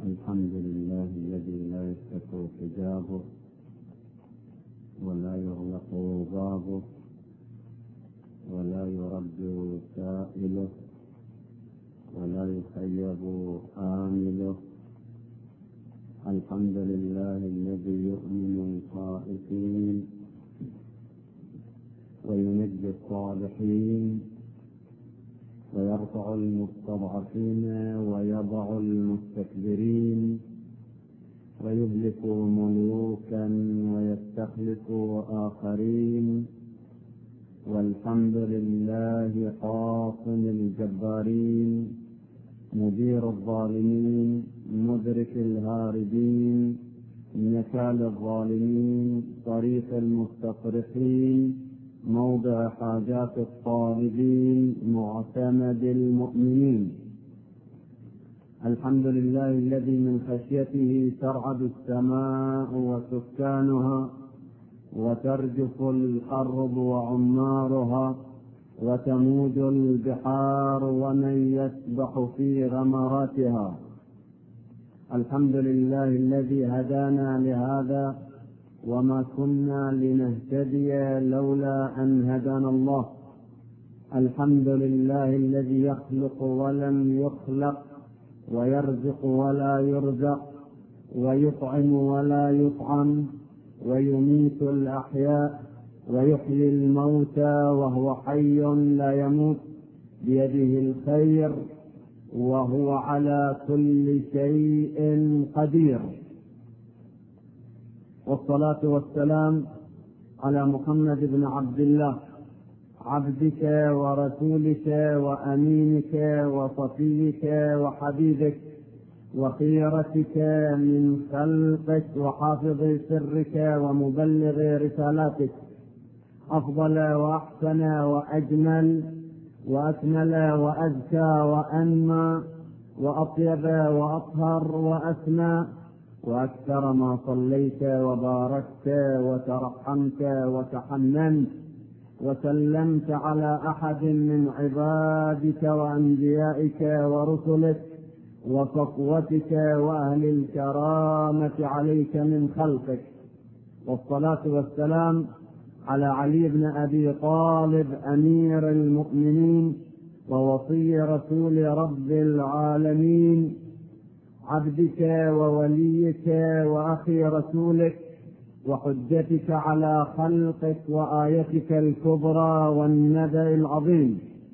الحمد لله الذي لا يفتح حجابه ولا يغلق بابه ولا يرد سائله ولا يخيب آمله. الحمد لله الذي يؤمن الخائفين وينجي الصالحين ويرفع المستضعفين ويضع المستكبرين ويهلك ملوكا ويستخلف آخرين. والحمد لله حاصم الجبارين مدير الظالمين مدرك الهاربين نكال الظالمين طريق المستطرقين موضع حاجات الطالبين معتمد المؤمنين. الحمد لله الذي من خشيته ترعد السماء وسكانها وترجف الأرض وعمارها وتموج البحار ومن يسبح في غمراتها. الحمد لله الذي هدانا لهذا وما كنا لنهتدي لولا أن هدانا الله. الحمد لله الذي يخلق ولم يخلق ويرزق ولا يرزق ويطعم ولا يطعم ويميت الأحياء ويحيي الموتى وهو حي لا يموت بيده الخير وهو على كل شيء قدير. والصلاة والسلام على محمد بن عبد الله عبدك ورسولك وأمينك وصفيك وحبيبك وخيرتك من خلقك وحافظ سرك ومبلغ رسالاتك، أفضل وأحسن وأجمل وأكمل وأزكى وأنمى وأطيب وأطهر وأسمى وأكثر ما صليت وباركت وترحمت وتحننت وسلمت على أحد من عبادك وأنبيائك ورسلك وصفوتك وأهل الكرامة عليك من خلقك. والصلاة والسلام على علي بن أبي طالب أمير المؤمنين ووصي رسول رب العالمين عبدك ووليك وأخي رسولك وحجتك على خلقك وآيتك الكبرى والنبأ العظيم.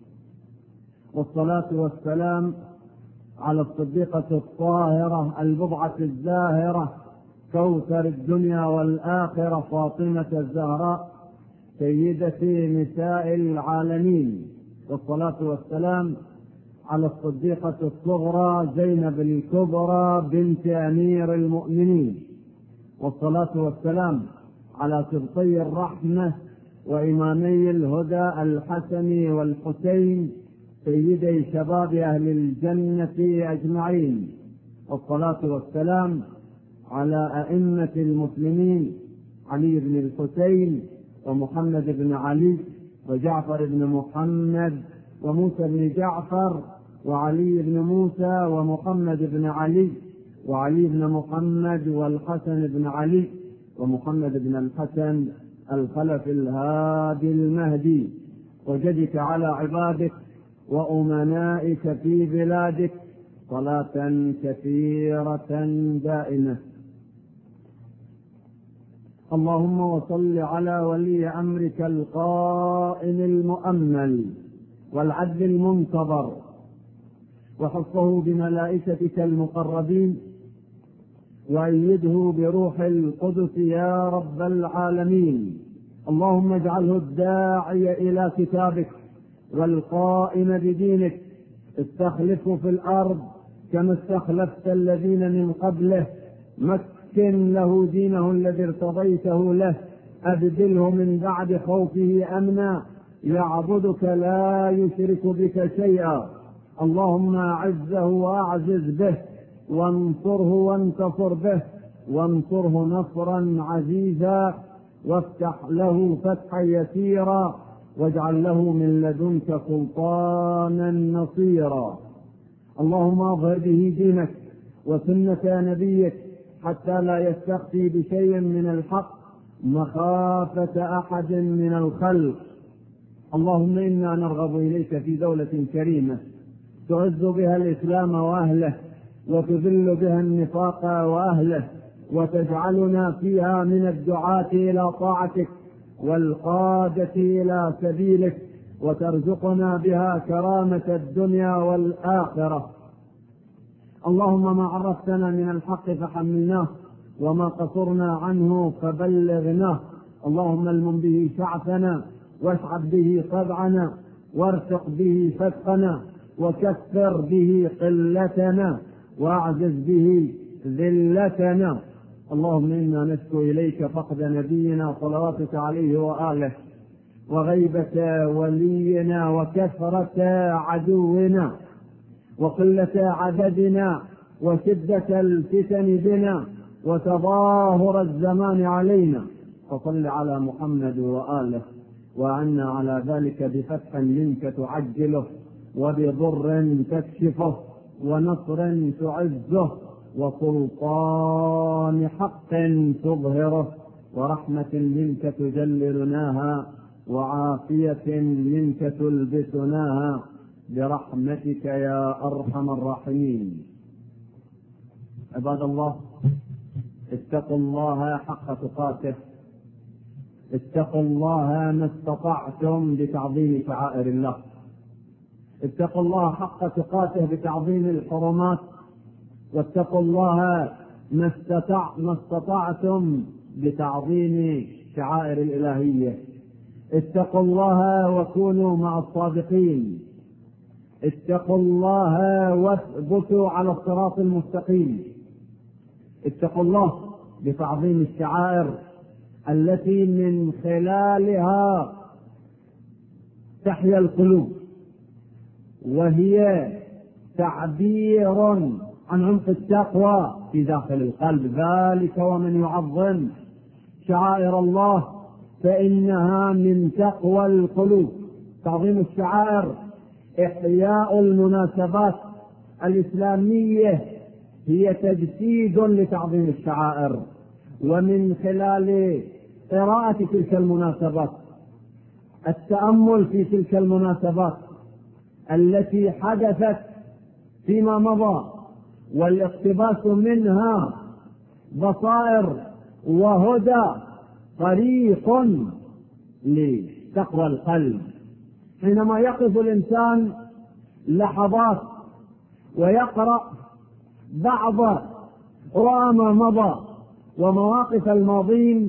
والصلاة والسلام على الصديقة الطاهرة البضعة الزاهرة كوثر الدنيا والآخرة فاطمة الزهراء سيدة نساء العالمين. والصلاة والسلام على الصديقة الصغرى زينب الكبرى بنت أمير المؤمنين. والصلاة والسلام على سبطي الرحمة وإمامي الهدى الحسن والحسين سيدي شباب أهل الجنة أجمعين. والصلاة والسلام على أئمة المسلمين علي بن الحسين ومحمد بن علي وجعفر بن محمد وموسى بن جعفر وعلي بن موسى ومحمد بن علي وعلي بن محمد والحسن بن علي ومحمد بن الحسن الخلف الهادي المهدي. وجدك على عبادك وأمنائك في بلادك صلاة كثيرة دائمة. اللهم وصل على ولي أمرك القائم المؤمل والعدل المنتظر وحفظه بملائكتك المقربين وأيده بروح القدس يا رب العالمين. اللهم اجعله الداعي إلى كتابك والقائم بدينك، استخلفه في الأرض كما استخلفت الذين من قبله، مكن له دينه الذي ارتضيته له، أبدله من بعد خوفه أمنا يعبدك لا يشرك بك شيئا. اللهم أعزه وأعزز به وانصره وانتصر به وانصره نصرا عزيزا وافتح له فتحا يسيرا واجعل له من لدنك سلطانا نصيرا. اللهم اظهر به دينك وسنة نبيك حتى لا يستخفي بشيء من الحق مخافة أحد من الخلق. اللهم إنا نرغب إليك في دولة كريمة تعز بها الإسلام وأهله وتذل بها النفاق وأهله، وتجعلنا فيها من الدعاة إلى طاعتك والقادة إلى سبيلك، وترزقنا بها كرامة الدنيا والآخرة. اللهم ما عرفتنا من الحق فحملناه، وما قصرنا عنه فبلغناه. اللهم المن به شعثنا، واشعب به صدعنا، وارفق به فتقنا، وكثر به قلتنا، واعزز به ذلتنا. اللهم إنا نشكو إليك فقد نبينا صلواتك عليه وآله، وغيبة ولينا، وكثرة عدونا، وقلة عددنا، وشدة الفتن بنا، وتظاهر الزمان علينا. فصل على محمد وآله، وعنا على ذلك بفتح منك تعجله، وبضر تكشفه، ونصر تعزه، وسلطان حق تظهره، ورحمة منك تجللناها، وعافية منك تلبسناها، برحمتك يا أرحم الراحمين. عباد الله، اتقوا الله حق تقاته، اتقوا الله ما استطعتم بتعظيم شعائر الله، اتقوا الله حق تقاته بتعظيم الحرمات، واتقوا الله ما استطعتم بتعظيم شعائر الإلهية. اتقوا الله وكونوا مع الصادقين، اتقوا الله واثبتوا على الصراط المستقيم. اتقوا الله بتعظيم الشعائر التي من خلالها تحيا القلوب، وهي تعبير عن عمق التقوى في داخل القلب. ذلك ومن يعظم شعائر الله فإنها من تقوى القلوب. تعظيم الشعائر إحياء المناسبات الإسلامية هي تجسيد لتعظيم الشعائر، ومن خلال قراءة تلك المناسبات، التأمل في تلك المناسبات التي حدثت فيما مضى، والاقتباس منها بصائر وهدى، طريق لتقوى القلب. حينما يقف الإنسان لحظات ويقرأ بعض رؤى ما مضى ومواقف الماضين،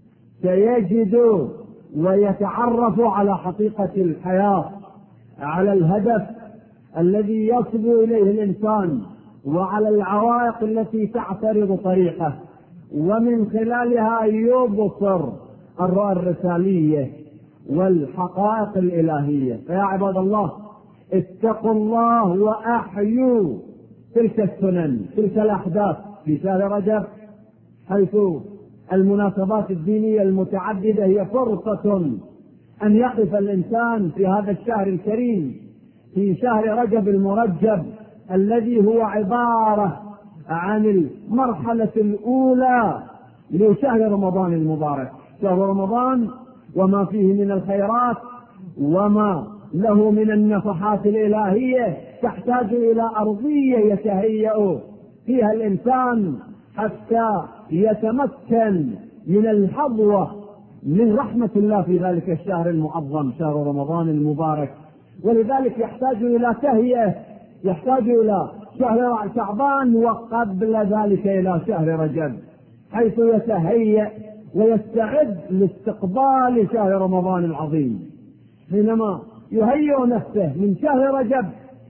سيجد ويتعرف على حقيقة الحياة، على الهدف الذي يصبو إليه الإنسان، وعلى العوائق التي تعترض طريقه، ومن خلالها يبصر الرؤى الرسالية والحقائق الإلهية. فيا عباد الله، اتقوا الله وأحيوا تلك السنن، تلك الأحداث في شهر رجب، حيث المناسبات الدينية المتعددة هي فرصة أن يقف الإنسان في هذا الشهر الكريم، في شهر رجب المرجب، الذي هو عبارة عن المرحلة الأولى لشهر رمضان المبارك. شهر رمضان وما فيه من الخيرات وما له من النفحات الإلهية تحتاج إلى أرضية يتهيأ فيها الإنسان حتى يتمكن من الحظوة من رحمة الله في ذلك الشهر المعظم، شهر رمضان المبارك. ولذلك يحتاج إلى تهيئة، يحتاج إلى شهر شعبان، وقبل ذلك إلى شهر رجب، حيث يتهيأ ويستعد لاستقبال شهر رمضان العظيم. حينما يهيئ نفسه من شهر رجب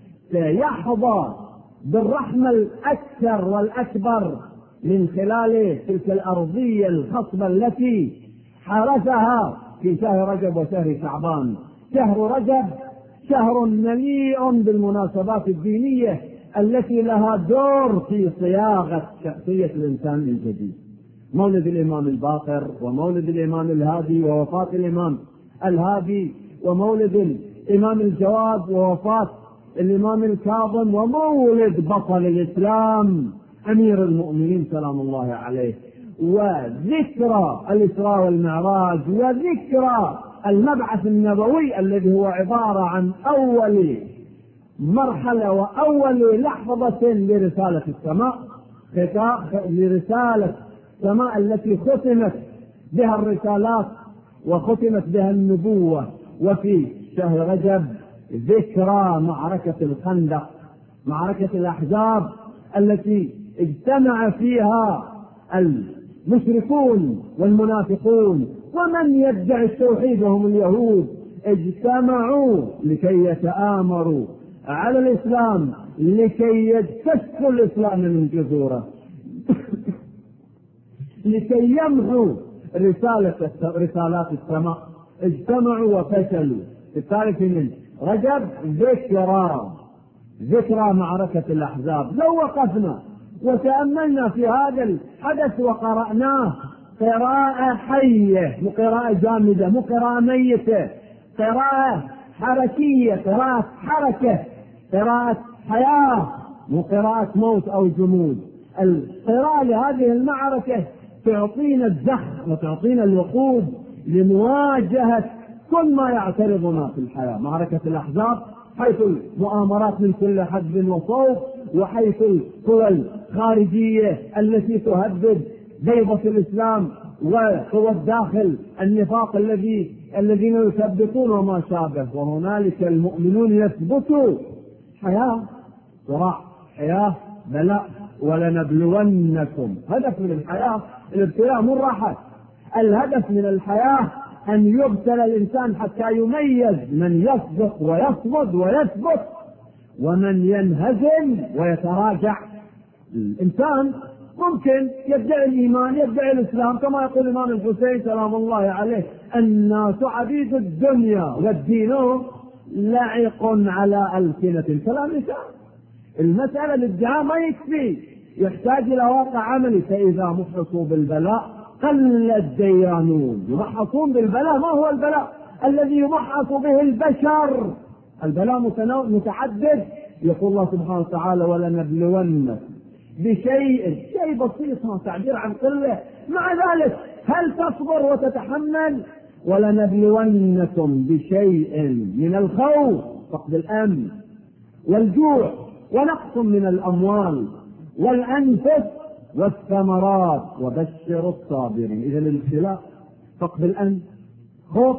سيحظى بالرحمة الأكثر والأكبر من خلال تلك الأرضية الخصبة التي حرسها في شهر رجب وشهر شعبان. شهر رجب شهر مليء بالمناسبات الدينية التي لها دور في صياغة شخصية الإنسان الجديد. مولد الإمام الباقر، ومولد الإمام الهادي ووفاة الإمام الهادي، ومولد الإمام الجواد ووفاة الإمام الكاظم، ومولد بطل الإسلام أمير المؤمنين سلام الله عليه، وذكرى الإسراء والمعراج، وذكرى المبعث النبوي الذي هو عبارة عن أول مرحلة وأول لحظة لرسالة السماء، لرسالة السماء التي ختمت بها الرسالات وختمت بها النبوة. وفي شهر رجب ذكرى معركة الخندق، معركة الأحزاب التي اجتمع فيها المشركون والمنافقون ومن يدعي التوحيد وهم اليهود، اجتمعوا لكي يتآمروا على الإسلام، لكي يجتثوا الإسلام من جذوره، لكي يمحوا رسالات السماء. اجتمعوا وفشلوا. في الثالث من رجب ذكرى معركة الأحزاب. لو وقفنا وتأملنا في هذا الحدث وقرأناه قراءة حية، مو قراءة جامدة، مو قراءة ميتة، قراءة حركية، قراءة حركة، قراءة حياة، مو قراءة موت أو جمود. القراءة لهذه المعركة تعطينا الزخم وتعطينا الوقود لمواجهة كل ما يعترضنا في الحياة. معركة الأحزاب حيث المؤامرات من كل حدب وصوب، وحيث القوى الخارجية التي تهدد بيضة الإسلام، وقوى الداخل النفاق الذين يثبتون وما شابه. وهنالك المؤمنون يثبتوا حياة، صراع، حياة، بلاء. ولنبلونكم، هدف من الحياة الابتلاء مو الراحة. الهدف من الحياة أن يبتلى الإنسان حتى يميز من يصدق ويصمد ويثبت ومن ينهزم ويتراجع. الإنسان ممكن يدعي الإيمان، يدعي الإسلام، كما يقول الإمام الحسين سلام الله عليه: الناس عبيد الدنيا والدين لعق على ألسنة الكلام لسان. المسألة الادعاء ما يكفي، يحتاج إلى واقع عملي. فإذا محصوا بالبلاء قل الديانون. يمحصون بالبلاء. ما هو البلاء الذي يمحص به البشر؟ البلاء متعدد. يقول الله سبحانه وتعالى: ولنبلونكم بشيء، شيء بسيط، ما تعبير عن قلة. مع ذلك هل تصبر وتتحمل؟ ولنبلونكم بشيء من الخوف، فقد الأمن، والجوع، ونقص من الأموال والأنفس والثمرات وبشر الصابرين. إذا الابتلاء فقد الأمن، خوف،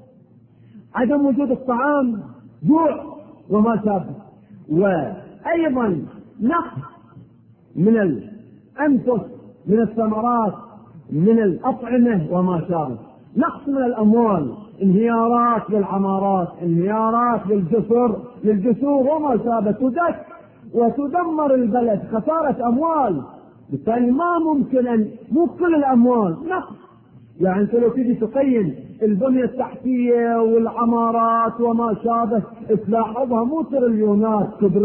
عدم وجود الطعام، جوع وما شابه، وأيضا نقص من الأنفس، من الثمرات، من الأطعمة وما شابه، نقص من الأموال، انهيارات للعمارات، انهيارات للجسور وما شابه، تدك وتدمر البلد، خسارة أموال. بالتالي ما ممكن أن مو كل الأموال، نقص. يعني أنت لو تجي تقيم البنية التحتية والعمارات وما شابه تلاحظها مو تريليونات،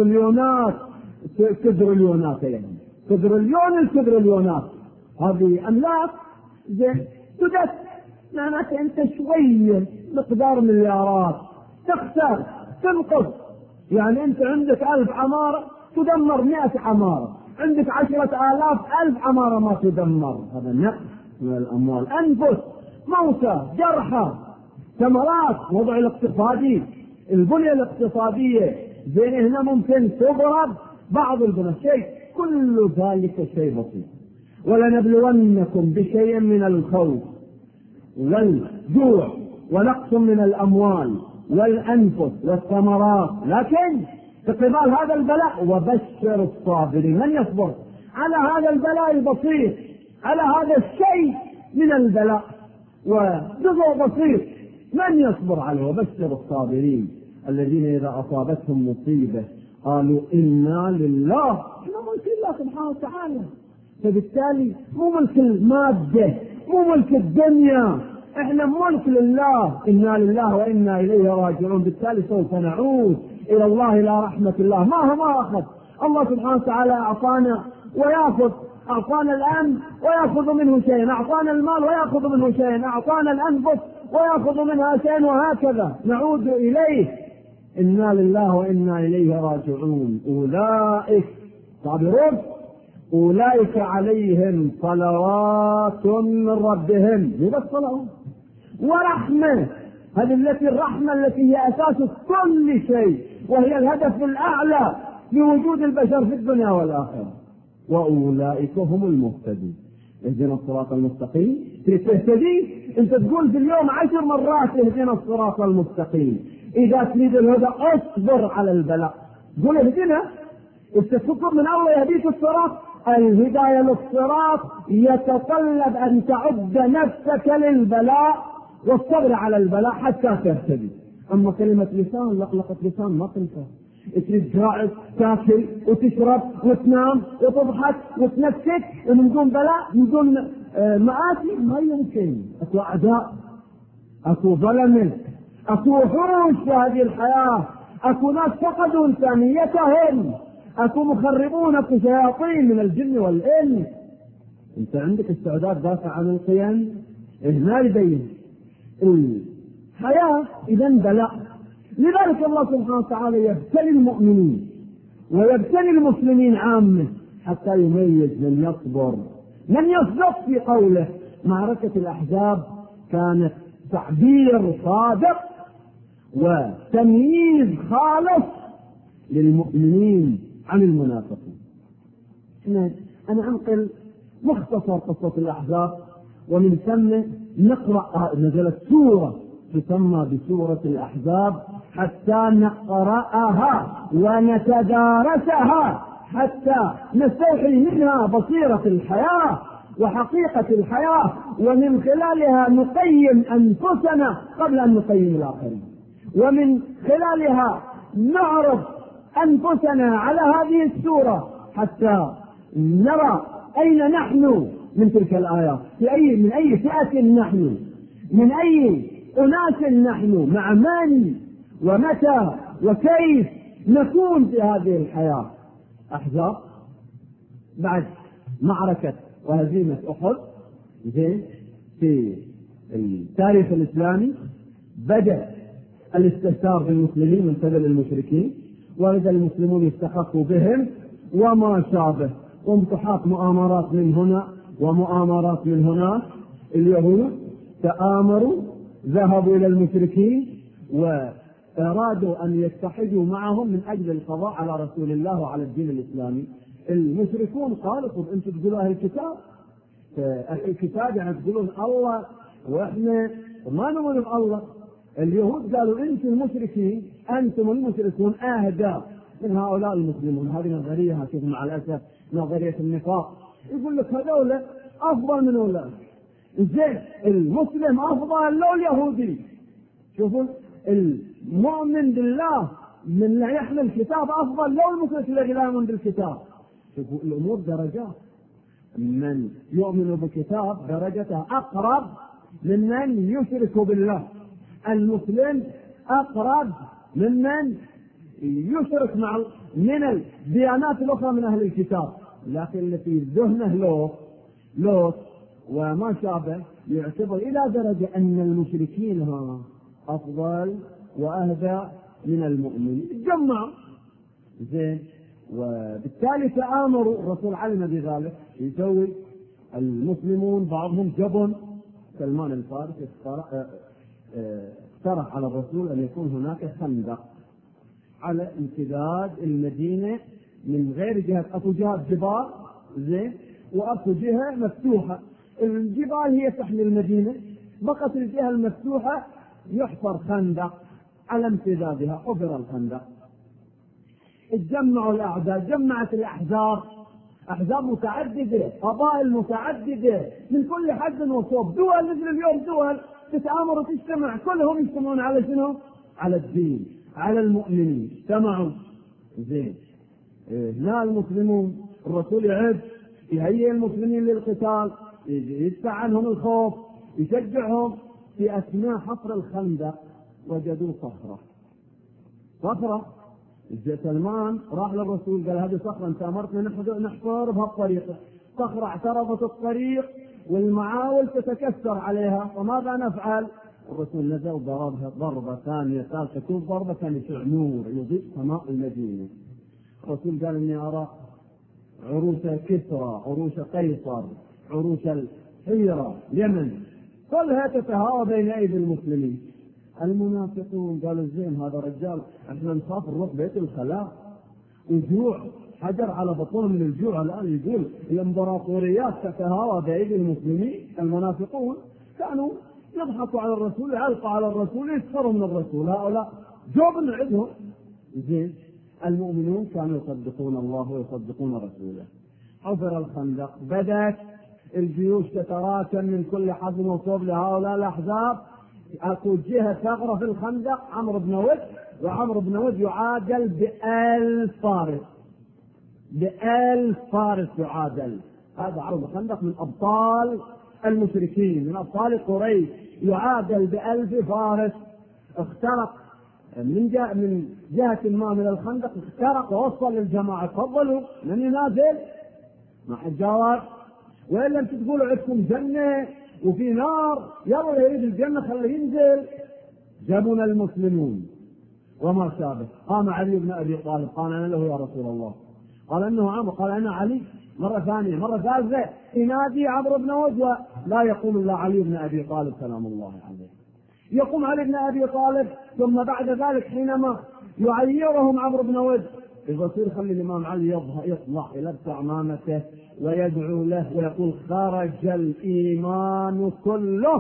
كدريليونات، يعني الكدريليونات هذه أملاك زين تدك. معناته أنت شوية مقدار مليارات تخسر، تنقص. يعني أنت عندك 1000 عمارة تدمر 100 عمارة، عندك 10,000 عمارة ما تدمر. هذا نقص من الأموال. أنفس، موتى، جرحى، ثمرات، وضع الاقتصادي، البنية الاقتصادية زين هنا ممكن تضرب بعض البنى، شيء كل ذلك شيء بسيط. ولنبلونكم بشيء من الخوف والجوع ونقص من الأموال والأنفس والثمرات، لكن في قبال هذا البلاء وبشر الصابرين. من يصبر على هذا البلاء البسيط، على هذا الشيء من البلاء وجزء بسيط، من يصبر عليه؟ وبشر الصابرين الذين إذا أصابتهم مصيبة قالوا إنا لله. إحنا ملك الله سبحانه وتعالى. فبالتالي مو ملك المادة، مو ملك الدنيا، احنا ملك لله. إنا لله وإنا إليه راجعون. بالتالي سوف نعود إلى الله، إلى رحمة الله. ما أخذ الله سبحانه وتعالى أعطانا ويأخذ، أعطانا الأمن ويأخذ منه شيء، أعطانا المال ويأخذ منه شيء، أعطانا الأنفس ويأخذ منها شيء، وهكذا نعود إليه. إنا لله وإنا إليه راجعون. أولئك صابرون أولئك عليهم صلوات من ربهم، هذا الصلاة ورحمة، هذه الرحمة التي هي أساس كل شيء، وهي الهدف الأعلى لوجود البشر في الدنيا والآخرة. وأولئك هم المهتدون. اهدنا الصراط المستقيم. تهتدي أنت تقول في اليوم 10 مرات اهدنا الصراط المستقيم. إذا تريد الهدى اصبر على البلاء، قل اهدنا. استفكر من الله يهديك الصراط. الهداية للصراط يتطلب أن تعد نفسك للبلاء والصبر على البلاء حتى تهتدي. أما كلمة لسان لقلقة لسان ما تنفع. تريد قاعد تاكل وتشرب وتنام وتضحك وتنكت ومن دون بلاء من دون مآسي ما يمكن. أكو أعداء، أكو ظلمة، أكو وحوش في هذه الحياة، أكو ناس فقدوا إنسانيتهم، أكو مخربون، أكو شياطين من الجن والإنس. أنت عندك استعداد دافع عن القيم؟ ما يبين الحياة إذن بلاء. لذلك الله سبحانه وتعالى يبتلي المؤمنين ويبتلي المسلمين عامة حتى يميز من يصبر من يصدق في قوله. معركة الأحزاب كانت تعبير صادق وتمييز خالص للمؤمنين عن المنافقين. أنا أنقل مختصر قصة الأحزاب، ومن ثم نقرأ. نزلت سورة تسمى بسورة الأحزاب حتى نقرأها ونتدارسها حتى نستوحي منها بصيرة الحياة وحقيقة الحياة، ومن خلالها نقيم أنفسنا قبل أن نقيم الآخرين، ومن خلالها نعرض أنفسنا على هذه السورة حتى نرى أين نحن من تلك الآيات، من أي فئة نحن، من أي أناس نحن، مع من ومتى وكيف نكون في هذه الحياة. أحزاب بعد معركة وهزيمة أحد في التاريخ الإسلامي بدأ الاستهتار بالمسلمين من قبل المشركين، وإذا المسلمون يستخفوا بهم وما شابه، وانتحاط مؤامرات من هنا ومؤامرات من هناك. اليهود تآمروا، ذهبوا إلى المشركين وأرادوا أن يتحدوا معهم من أجل القضاء على رسول الله وعلى الدين الإسلامي. المشركون قالوا أنتم تقولوا أهل الكتاب، أهل الكتاب يعني تقولون الله وإحنا ما نؤمن بالله. اليهود قالوا أنتم المشركين، أنتم المشركون أهدى من هؤلاء المسلمون. هذه نظرية مع الأسف نظرية النفاق. يقول لك هذول أفضل من أولئك. زين المسلم أفضل لو اليهودي. شوفوا المؤمن بالله من لا يحمل الكتاب أفضل لو المشرك الذي لا يؤمن بالكتاب. شوفوا الأمور درجات. من يؤمن بالكتاب درجته أقرب ممن يشرك بالله. المسلم أقرب ممن يشرك من الديانات الأخرى من أهل الكتاب، لكن اللي في ذهنه لوط وما شابه يعتبر إلى درجة أن المشركين أفضل وأهدى من المؤمنين. جمعوا زين، وبالتالي تآمروا. الرسول علم بذلك. يسوي المسلمون بعضهم جبن. سلمان الفارسي اقترح على الرسول أن يكون هناك خندق على امتداد المدينة من غير جهة. أكو جهة جبال زين، وأكو جهة مفتوحة. الجبال هي تحمي المدينة، بقت الجهة المفتوحة يحفر خندق على امتدادها. حفر الخندق، اتجمعوا الأعداء، جمعت الأحزاب، أحزاب متعددة، قبائل متعددة من كل حد وصوب. دول مثل اليوم دول تتآمر وتجتمع، كلهم يجتمعون على شنو؟ على الدين، على المؤمنين. اجتمعوا زين. هنا المسلمون الرسول يعد يهيئ المسلمين للقتال، يدفع عنهم الخوف، يشجعهم. في أثناء حفر الخندق وجدوا صخرة. سلمان راح للرسول قال هذه صخرة أنت أمرتنا نحفر بهالطريقة. صخرة اعترضت الطريق والمعاول تتكسر عليها، وماذا نفعل؟ الرسول نزل ضربها ضربة ثانية ثالثة، كل ضربة كان يشع نور يضيء سماء المدينة. الرسول قال إني أرى عروش كسرى، عروش قيصر، عروش الحيرة، اليمن، كلها تتهاوى بين أيدي المسلمين. المنافقون قالوا زين هذا رجال احنا نخاف نروح بيت الخلاء وجوع حجر على بطون من الجوع. الآن يقول الامبراطوريات تتهاوى بأيدي المسلمين. المنافقون كانوا يضحكوا على الرسول، يعلقوا على الرسول، يسخروا من الرسول. هؤلاء جبن عندهم. زين المؤمنون كانوا يصدقون الله ويصدقون رسوله. حفر الخندق، بدأت الجيوش تتراكم من كل حزم وصوب لهؤلاء الأحزاب. أكو جهة ثغرة في الخندق عمرو بن ود، وعمرو بن ود يعادل ب1000 فارس، ب1000 فارس يعادل. هذا عمرو الخندق من أبطال المشركين، من أبطال قريش، يعادل ب1000 فارس. اخترق من جهة ما من الخندق، اخترق ووصل للجماعة. تفضلوا من ينازل مع الجوار، وإن لم تقولوا عندكم جنة وفي نار، يلا يريد الجنة خليه ينزل. جابونا المسلمون وما شابه. قام علي بن أبي طالب قال أنا له يا رسول الله، قال إنه عمرو، قال أنا علي. مرة ثانية، مرة ثالثة ينادي عمرو بن ود، لا يقوم إلا علي بن أبي طالب سلام الله عليه. يقوم علي بن أبي طالب، ثم بعد ذلك حينما يعيرهم عمرو بن ود يصير خلي الإمام علي يطلع يلبس عمامته ويدعو له ويقول خرج الإيمان كله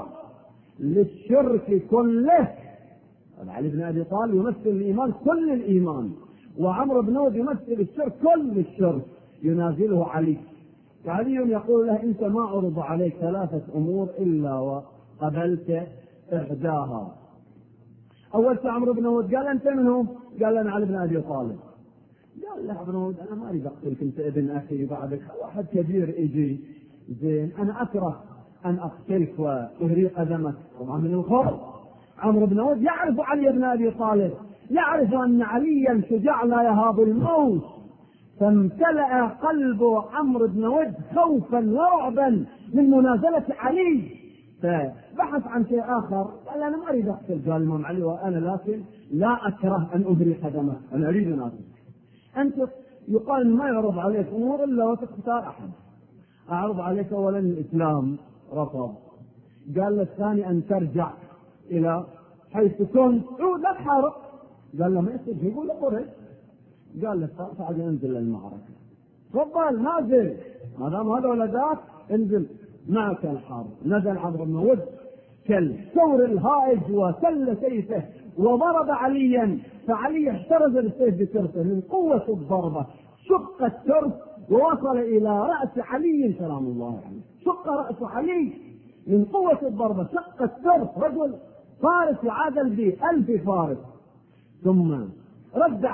للشرك كله. علي بن أبي طالب يمثل الإيمان كل الإيمان، وعمرو بن ود يمثل الشرك كل الشرك. ينازله علي، علي يقول له أنت ما عرض عليك 3 أمور إلا وقبلت إحداها. أول شيء عمرو بن ود قال أنت منهم؟ قال أنا علي بن أبي طالب. قال له ابن ود أنا ما أريد أقتلك، أنت ابن أخي بعدك واحد كبير يجي. زين أنا أكره أن أقتلك وأهريق قدمك. طبعا من الخوف عمرو بن ود يعرف علي بن أبي طالب، يعرف أن عليا شجاع لا يهاب الموت، فامتلأ قلب عمرو بن ود خوفا ورعبا من منازلة علي، فبحث عن شيء آخر. قال أنا ما أريد أقتل. قال الإمام علي وأنا لكن لا أكره أن أهري قدمك، أنا أريد أن أقتل. أنت يقال ما يعرض عليك أمور إلا وتختار أحد. أعرض عليك أولا الإسلام، رفض. قال الثاني أن ترجع إلى حيث كنت، لا تحارب. قال له ما يصير، يقول له قريش. قال له تعال انزل المعركة، تفضل نازل، ما دام هذا ولا ذاك انزل معك الحرب. نزل عمرو بن ود كالثور الهائج وسل سيفه وضرب عليا، فعلي احترز بالسيف بترسه من قوة الضربة، شق الترس ووصل إلى رأس علي سلام الله عليه. شق رأس علي من قوة الضربة، شق الترس. رجل فارس يعادل ب1000 فارس. ثم رد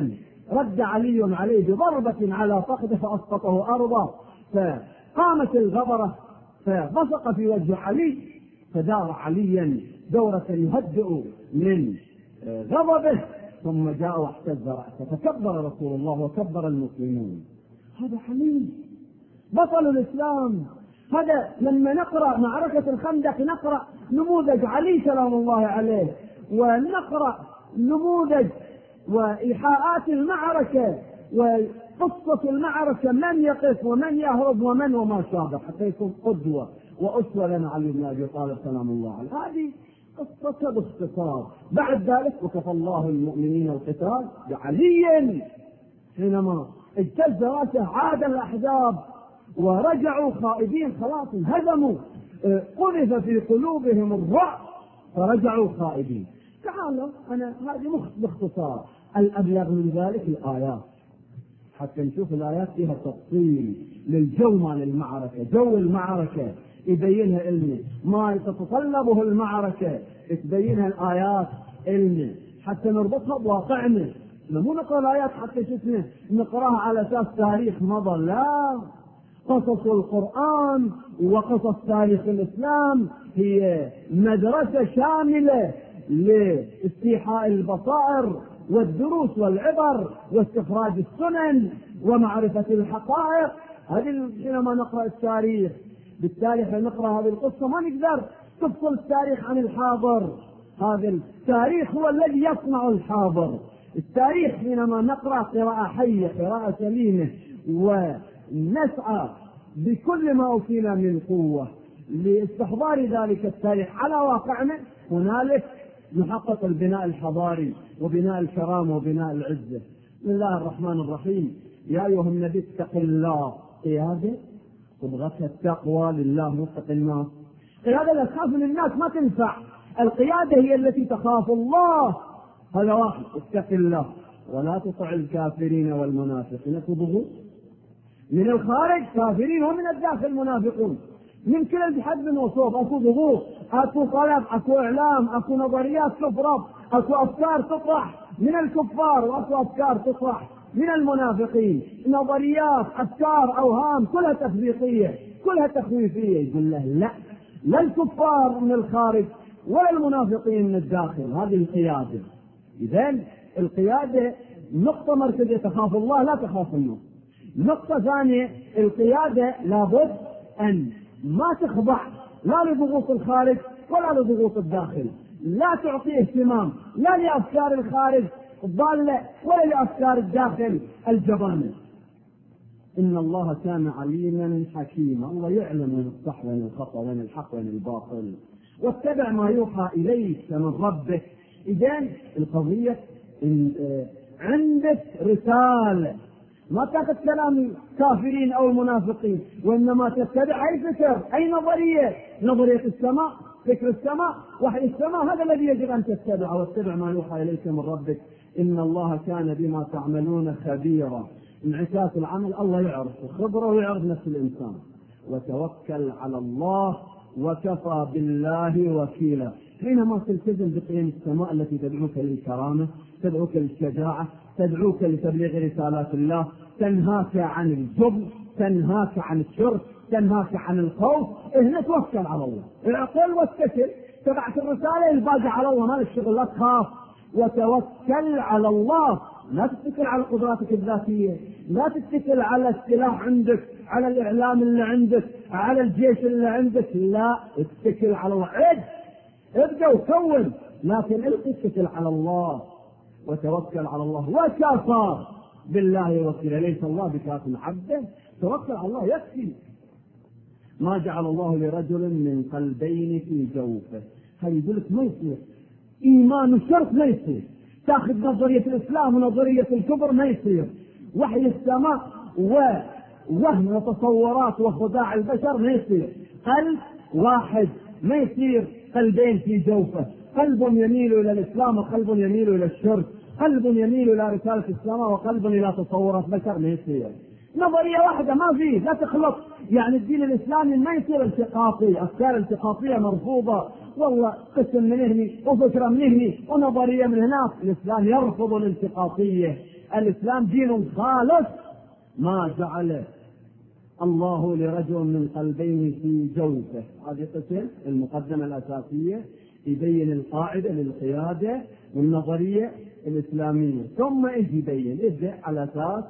علي عليه بضربة على فخذه فأسقطه أرضا، فقامت الغبرة فبصق في وجه علي، فدار عليا دورة يهدئ من غضبه، ثم جاء واحتز رأسه، فكبر رسول الله وكبر المسلمون. هذا حميد بطل الإسلام. هذا لما نقرأ معركة الخندق نقرأ نموذج علي سلام الله عليه، ونقرأ نموذج وإيحاءات المعركة وقصة المعركة، من يقف ومن يهرب وما شابه، حتى يكون قدوة وأسوة لنا علي بن أبي طالب سلام الله عليه. هذه قصة باختصار. بعد ذلك وكفى الله المؤمنين القتال بعلي، حينما اجتز راسه عاد الأحزاب ورجعوا خائبين، خلاص انهزموا، قذف في قلوبهم الرعب فرجعوا خائبين. تعالوا أنا هذه باختصار. الأبلغ من ذلك الآيات، حتى نشوف الآيات فيها تفصيل للجو مال المعركة. جو المعركة يبينها علمي، ما تتطلبه المعركة تبينها الآيات علمي، حتى نربطها بواقعنا. مو نقرأ الآيات حتى شفنا نقرأها على أساس تاريخ مضى، لا. قصص القرآن وقصص تاريخ الإسلام هي مدرسة شاملة لاستيحاء البصائر والدروس والعبر واستخراج السنن ومعرفة الحقائق. هذه حينما نقرأ التاريخ، بالتالي نقرأ هذه القصة ما نقدر تفصل التاريخ عن الحاضر. هذا التاريخ هو الذي يصنع الحاضر. التاريخ حينما نقرأ قراءة حية، قراءة سليمة نسعى بكل ما أوتينا من قوة لاستحضار ذلك التاريخ على واقعنا، هنالك نحقق البناء الحضاري وبناء الكرامة وبناء العزة. بسم الله الرحمن الرحيم. يا أيها النبي اتق الله. قيادة تبغتها التقوى لله متق الناس. قيادة لا تخاف من الناس ما تنفع، القيادة هي التي تخاف الله. هذا واحد، اتق الله ولا تطع الكافرين والمنافقين. تبغوا من الخارج كافرين ومن الداخل منافقون، من كل الجهات من وصوف. اكو ضغوط، اكو طلب، اكو اعلام، اكو نظريات تفرض، اكو افكار تطرح من الكفار، واكو افكار تطرح من المنافقين، نظريات، افكار، اوهام كلها تفريطيه كلها تخويفيه. يقول له لا، لا الكفار من الخارج ولا المنافقين من الداخل. هذه القياده. اذن القياده نقطه مركزيه، تخاف الله لا تخاف الناس. نقطه ثانيه، القياده لابد ان ما تخضع لا لضغوط الخارج ولا لضغوط الداخل، لا تعطي اهتمام لا لأفكار الخارج الضالة ولا لأفكار الداخل الجبانة. إن الله كان عليما حكيما. الله يعلم وين الصح وين الخطأ وين الحق وين الباطل. واتبع ما يوحى إليك من ربك. إذن القضية عندك رسالة، ما تأخذ كلام الكافرين أو المنافقين، وإنما تتبع أي فكر، أي نظرية، نظرية السماء، فكر السماء، وحي السماء، هذا الذي يجب أن تتبعه. واتبع ما يوحى إليك من ربك إن الله كان بما تعملون خبيرا. انعكاس العمل، الله يعرف خبره ويعرف نفس الإنسان. وتوكل على الله وكفى بالله وكيلا. حينما تلتزم بقيم السماء التي تدعوك للكرامة، تدعوك للشجاعة، تدعوك لتبليغ رسالات الله، تنهاك عن الجبن، تنهاك عن الشرك، تنهاك عن الخوف، هنا توكل على الله. اعقل واتكل، تبعت الرسالة الباقي على الله، ما الشغل، لا تخاف. وتوكل على الله، لا تتكل على قدراتك الذاتية، لا تتكل على السلاح عندك، على الإعلام اللي عندك، على الجيش اللي عندك، لا، اتكل على الله. ابدأ وكون، لكن اتكل على الله وتوكل على الله وكفى بالله وكيلا. ليس الله بكاف عبده، توكل على الله يكفي. ما جعل الله لرجل من قلبين في جوفه. هل يقولك ما يصير إيمان الشرك، ما يصير تاخذ نظرية الإسلام ونظرية الكفر، ما يصير وحي السماء ووهم وتصورات وخداع البشر، ما يصير قلب واحد، ما يصير قلبين في جوفه. قلب يميل إلى الإسلام وقلب يميل إلى الشرك، قلب يميل إلى رسالة السماء وقلب إلى تصورات بشر، ما يصير نظرية واحدة، ما فيه، لا تخلط. يعني الدين الإسلامي ما يصير التقاطي، أفكار التقاطية مرفوضة، والله قسم من هني وفكرة من هني ونظرية من هناك. الإسلام يرفض الالتقاطية. الإسلام دين خالص. ما جعل الله لرجل من قلبين في جوفه. هذه قسم المقدمة الأساسية يبين القاعدة للقيادة والنظرية الإسلامية، ثم يبين يبدأ على أساس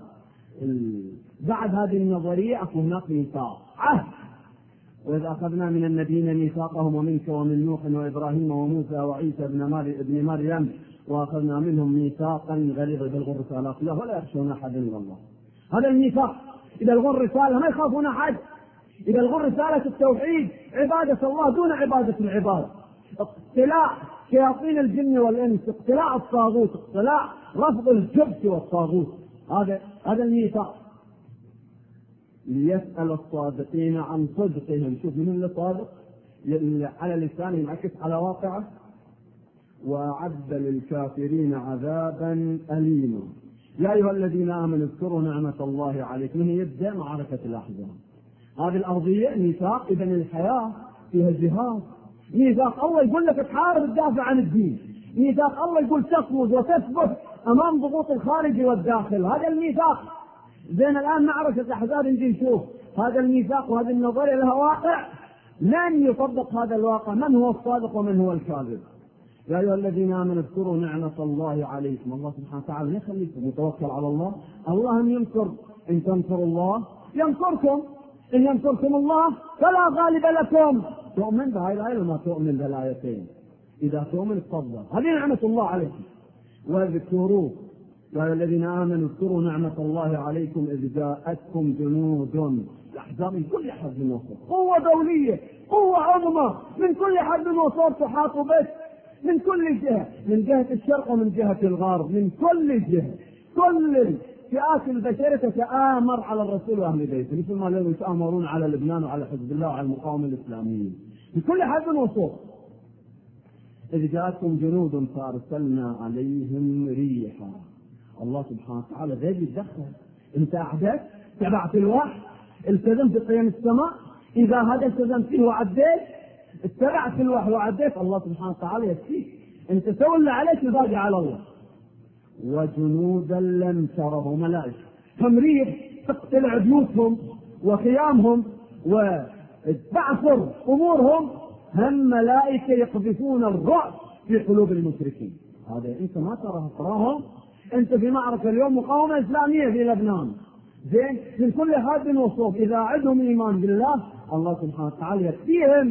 بعد هذه النظرية أكون هناك ميثاق عهد. وإذا أخذنا من النبيين ميثاقهم ومنك ومن نوح وإبراهيم وموسى وعيسى ابن مريم وأخذنا منهم ميثاقا غليظا يبلغوا الرسالات له ولا يخشون أحد إلا الله. هذا الميثاق. إذا الغوا الرسالة ما يخافون أحد. إذا الغوا رسالة التوحيد، عبادة الله دون عبادة العباد، اقتلاع شياطين الجن والإنس، اقتلاع الطاغوت، اقتلاع رفض الجبت والطاغوت. هذا الميثاق. ليسأل الصادقين عن صدقهم. شوف من اللي صادق على لسانه ينعكس على واقعه. وأعد للكافرين عذابا أليما. يا أيها الذين آمنوا اذكروا نعمة الله عليكم. هي يبدأ معركة الأحزاب. هذه الأرضية ميثاق. إذا الحياة فيها جهاد. ميثاق الله يقول لك تحارب تدافع عن الدين. ميثاق الله يقول تصمد وتثبت أمام ضغوط الخارج والداخل. هذا الميثاق. زين الآن معركة الأحزاب نجي نشوف هذا الميثاق وهذه النظرية لها واقع. من يطبق هذا الواقع؟ من هو الصادق ومن هو الكاذب؟ يا أيها الذين آمنوا اذكروا نعمة الله عليكم. الله سبحانه وتعالى يخليكم يتوكل على الله. الله ينصر، إن تنصروا الله ينصركم، إن ينصركم الله فلا غالب لكم. تؤمن بهاي الآية وما تؤمن بالآيتين؟ إذا تؤمن تفضل. هذه نعمة الله عليكم. واذكروا يا الذين آمنوا اذكروا نعمة الله عليكم إذ جاءتكم جنود الأحزاب من كل حد وصوب، قوة دولية، قوة عظمى من كل حد وصوب تحاط بس من كل جهة، من جهة الشرق ومن جهة الغرب، من كل جهة. كل فئات البشرية تتآمر على الرسول وأهل بيته، مثل ما اليوم يتآمرون على لبنان وعلى حزب الله وعلى المقاومة الإسلامية من كل حد وصوب. إذ جاءتكم جنود فأرسلنا عليهم ريحا. الله سبحانه وتعالى غير يتدخل. أنت أعدت تبعت الوحي، التزمت بقيم السماء، إذا هذا التزمت فيه وعديت، اتبعت الوحي وعديت، الله سبحانه وتعالى يكفيك. أنت سوي اللي عليك الباقي على الله. وجنودا لم تره، ملائكة هم ريح تقتلع بيوتهم وخيامهم وتعصر أمورهم، هم ملائكة يقذفون الرعب في قلوب المشركين. هذا أنت ما تراهم. أنت في معركة اليوم مقاومة إسلامية في لبنان، زين، من كل حد وصوب، إذا عندهم إيمان بالله الله سبحانه وتعالى يكفيهم.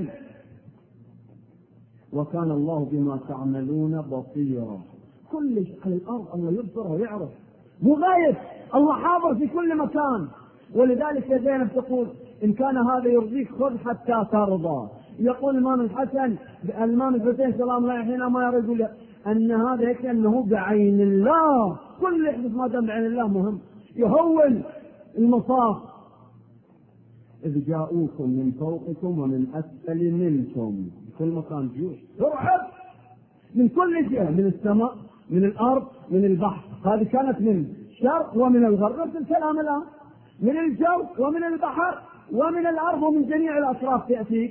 وكان الله بما تعملون بصيرا. كل شيء على الأرض الله يبصر ويعرف، مو غايب، الله حاضر في كل مكان. ولذلك يا زينب تقول إن كان هذا يرضيك خذ حتى ترضى. يقول الإمام الحسن الإمام الحسين سلام الله حين ما يقول أن هذا هيك أنه بعين الله، كل يحدث ما دام بعين الله مهم، يهون المصاف. إذ جاءوكم من فوقكم ومن أسفل منكم، كل مكان جيوش ترعب من كل جهة، من السماء من الأرض من البحر. هذه كانت من الشرق ومن الغرب، نفس الكلام الآن من الجو ومن البحر ومن الأرض ومن جميع الأطراف تأتي.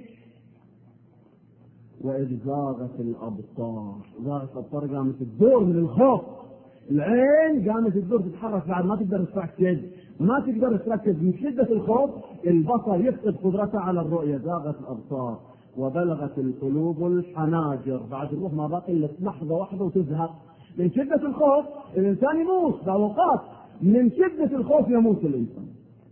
وإذ زاغت الأبصار، زاغت الأبصار قامت تدور من الخوف، العين قامت تدور تتحرك، بعد ما تقدر تركز، ما تقدر تركز من شدة الخوف، البصر يفقد قدرته على الرؤية. زاغت الأبصار وبلغت القلوب الحناجر، بعد الروح ما باقي إلا لحظة واحدة وتزهق من شدة الخوف. الإنسان يموت بأوقات من شدة الخوف، يموت الإنسان.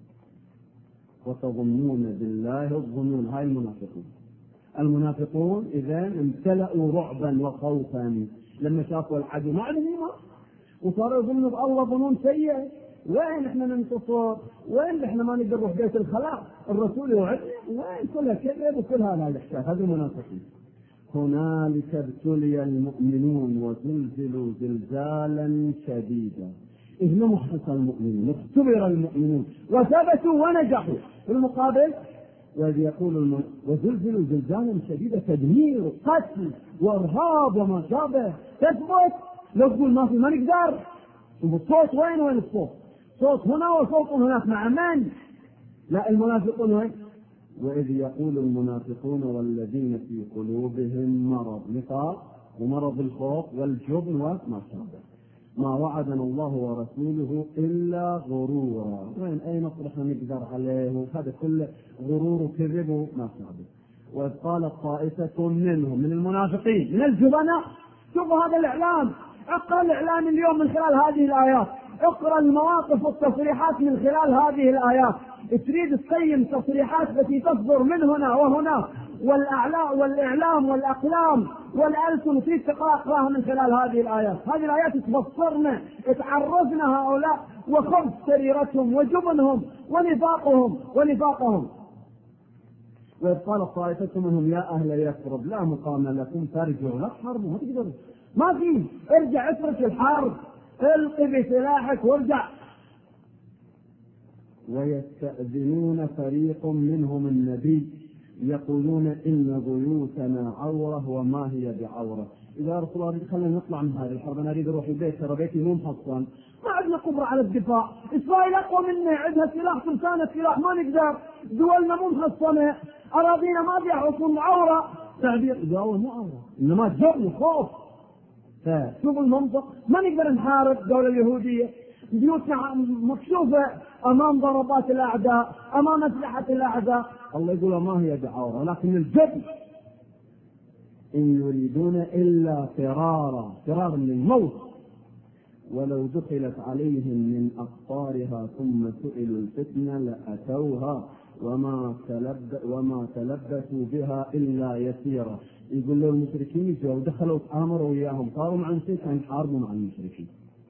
وتظنون بالله الظنون، هاي المنافقون. المنافقون إذا امتلأوا رعبا وخوفا لما شافوا العدو ما عندهم إيمان، وصاروا يظنوا بالله ظنون سيئة. وين احنا ننتصر؟ وين احنا ما نقدر نروح بيت الخلاء؟ الرسول يوعدنا، وين؟ كلها كذب وكلها هذا الحكاية. هذا المنافقين. هنالك ابتلي المؤمنون وزلزلوا زلزالا شديدا. إنهم حصل المؤمنون، اختبر المؤمنون وثبتوا ونجحوا. في المقابل وإذ يقول وزلزلوا زلزالا شديدا، تدمير وقتل وارهاب وما شابه. تثبت لو تقول ما في، ما نقدر. الصوت وين الصوت؟ صوت هنا وصوت هناك، مع من؟ لا، المنافقون وين؟ وإذ يقول المنافقون والذين في قلوبهم مرض، نفاق ومرض الخوف والجبن وما شابه، ما وعدنا الله ورسوله إلا غرورا. وين أي نصر احنا نقدر عليه؟ وهذا كله غرور وكذب وما شابه. وإذ قالت طائفة منهم، من المنافقين من الجبناء. شوفوا هذا الإعلام، اقرأ الإعلام اليوم من خلال هذه الآيات، اقرأ المواقف والتصريحات من خلال هذه الآيات. تريد تقيم تصريحات التي تصدر من هنا وهنا، والإعلام والأقلام والألسن، تريد تقرأها من خلال هذه الآيات. هذه الآيات تبصرنا، تعرفنا هؤلاء وخبث سريرتهم وجبنهم ونفاقهم. وإذ قال طائفة منهم يا أهل يثرب لا مقام لكم فارجعوا، لا تحاربوا، ما تقدروا، ما في، ارجع اترك الحرب، القي بسلاحك وارجع. ويستأذنون فريق منهم النبي يقولون إن بيوتنا عورة وما هي بعورة. إذا رسول الله خلينا نطلع من هذه الحرب، أنا أريد أروح البيت، ترى بيتي مو محصن، ما عندنا قدرة على الدفاع، إسرائيل أقوى منا، عندها سلاح ترسانة سلاح، ما نقدر، دولنا مو محصنة، أراضينا ما فيها حصون، عورة. تعبير جاوه مو عورة، إنما جبن خوف. شوفوا المنطق، ما نقدر نحارب الدولة اليهودية، بيوتنا مكشوفة أمام ضربات الأعداء، أمام أسلحة الأعداء. الله يقول ما هي بعورة، ولكن الجبن. إن يريدون إلا فرارا من الموت، ولو دخلت عليهم من أقطارها ثم سئلوا الفتنة لأتوها وما تلبثوا بها إلا يسيرا. يقول له المشركين جو دخلوا تآمروا وياهم، صاروا مع المشركين، كانوا يحاربوا مع المشركين.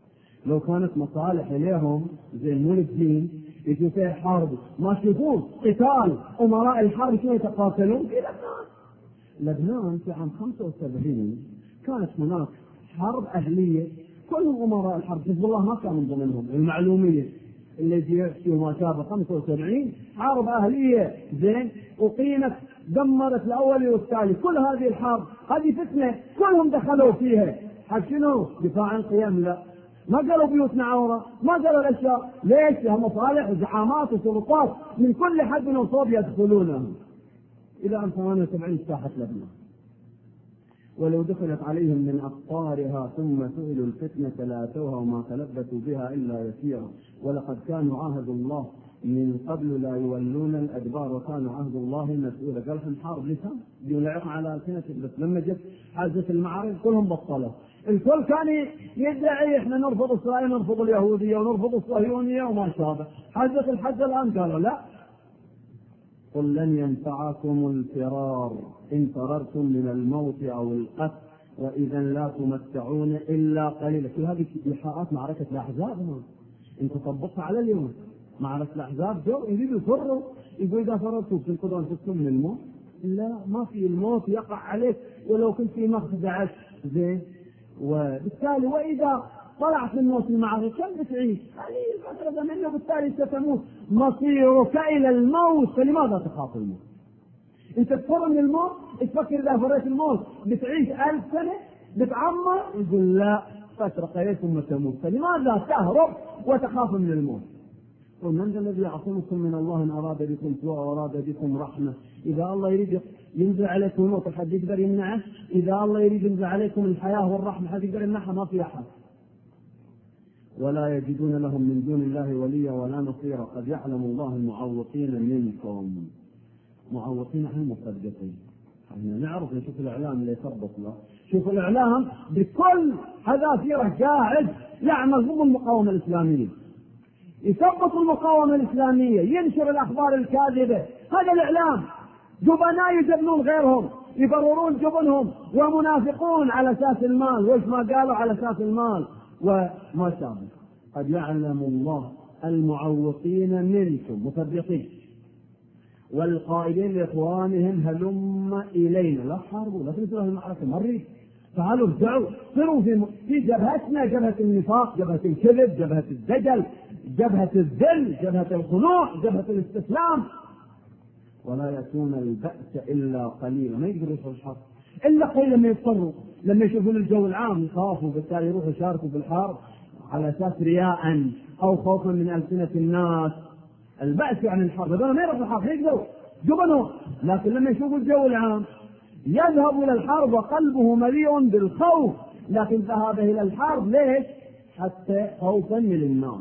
لو كانت مصالح إليهم زي مول الدين يجوا فيها حرب، ما تشوفون قتال أمراء الحرب شو يتقاتلون في لبنان في عام 75 كانت هناك حرب أهلية، كلهم أمراء الحرب، حزب الله ما كان من ضمنهم، المعلومية اللي يحكي ما شابه 75 حرب أهلية زين، وقيمت دمرت الأول والثاني، كل هذه الحرب هذه فتنة كلهم دخلوا فيها، حق شنو؟ دفاع عن قيم. لا، ما قالوا بيوتنا عورة، ما قالوا الأشياء، ليش؟ لها مصالح وزعامات وسلطات من كل حد من صوب يدخلونها. إلى أن 78 اجتاحت لبنان، ولو دخلت عليهم من أقطارها ثم سئلوا الفتنة لأتوها وما تلبثوا بها إلا يسيرا، ولقد كانوا عاهدوا الله من قبل لا يولون الأدبار وكانوا عهد الله مسؤولا. قال في الحرب لسان يلعق على ألسنة، بس لما جت حاجة المعارك كلهم بطلوا، الكل كان يدعي احنا نرفض إسرائيل، نرفض اليهودية ونرفض الصهيونية وما شابه. حاجة الحج الآن قالوا لا، قل لن ينفعكم الفرار إن فررتم من الموت أو القتل وإذا لا تمتعون إلا قليلا. كل هذه إيحاءات معركة الأحزاب أنت طبقها على اليوم. معركة الأحزاب جو يريدوا يفروا، يقول إذا فررتم تنقذوا أنفسكم من الموت. لا، ما في الموت يقع عليك ولو كنت في مخدعك زين. وبالتالي وإذا طلعت من موت المعركة كم بتعيش؟ قليل فترة منه، بالتالي ستموت، مصيرك إلى الموت، فلماذا تخاف الموت؟ أنت تفر من الموت، تفكر إذا فريت الموت بتعيش 1000 سنة بتعمر، يقول لا، فترة قليلة ثم تموت، فلماذا تهرب وتخاف من الموت؟ ومن ذا الذي يعصمكم من الله إن أراد بكم سوء وأراد بكم رحمة؟ إذا الله يريد ينزل عليكم الموت حد يقدر يمنعه؟ إذا الله يريد ينزل عليكم الحياة والرحمة حد يقدر يمنعها؟ ما في أحد. ولا يجدون لهم من دون الله وليا ولا نصيرا. قد يعلم الله المعوقين منكم. معوقين عن المصدقين. احنا نعرف نشوف الإعلام اللي يثبط له، شوف الإعلام بكل حذافيره قاعد يعمل ضد المقاومة الإسلامية، يثبط المقاومة الإسلامية، ينشر الأخبار الكاذبة. هذا الإعلام جبناء يجبنون غيرهم، يبررون جبنهم، ومنافقون على أساس المال، وإيش ما قالوا على أساس المال وما شابه. قد يعلم الله المعوقين منكم مفرقين والقائلين لإخوانهم هلم إلينا. لا تحاربوا، لا تنزلوا المعركة، مريض، تعالوا ارجعوا، صروا في جبهتنا، جبهة النفاق، جبهة الكذب، جبهة الدجل، جبهة الذل، جبهة الخنوع، جبهة الاستسلام. ولا يأتون البأس إلا قليلا، ما يقدروا يصلوا الحرب إلا قليلا، لما يضطروا، لما يشوفون الجو العام يخافوا، بالتالي يروحوا يشاركوا في الحرب على أساس رياء أو خوفا من ألسنة الناس. البأس عن الحرب، هذول ما يروحوا الحرب، يقدروا جبنوا، لكن لما يشوفوا الجو العام يذهب إلى الحرب وقلبه مليء بالخوف. لكن ذهب إلى الحرب ليش؟ حتى خوفا من الناس.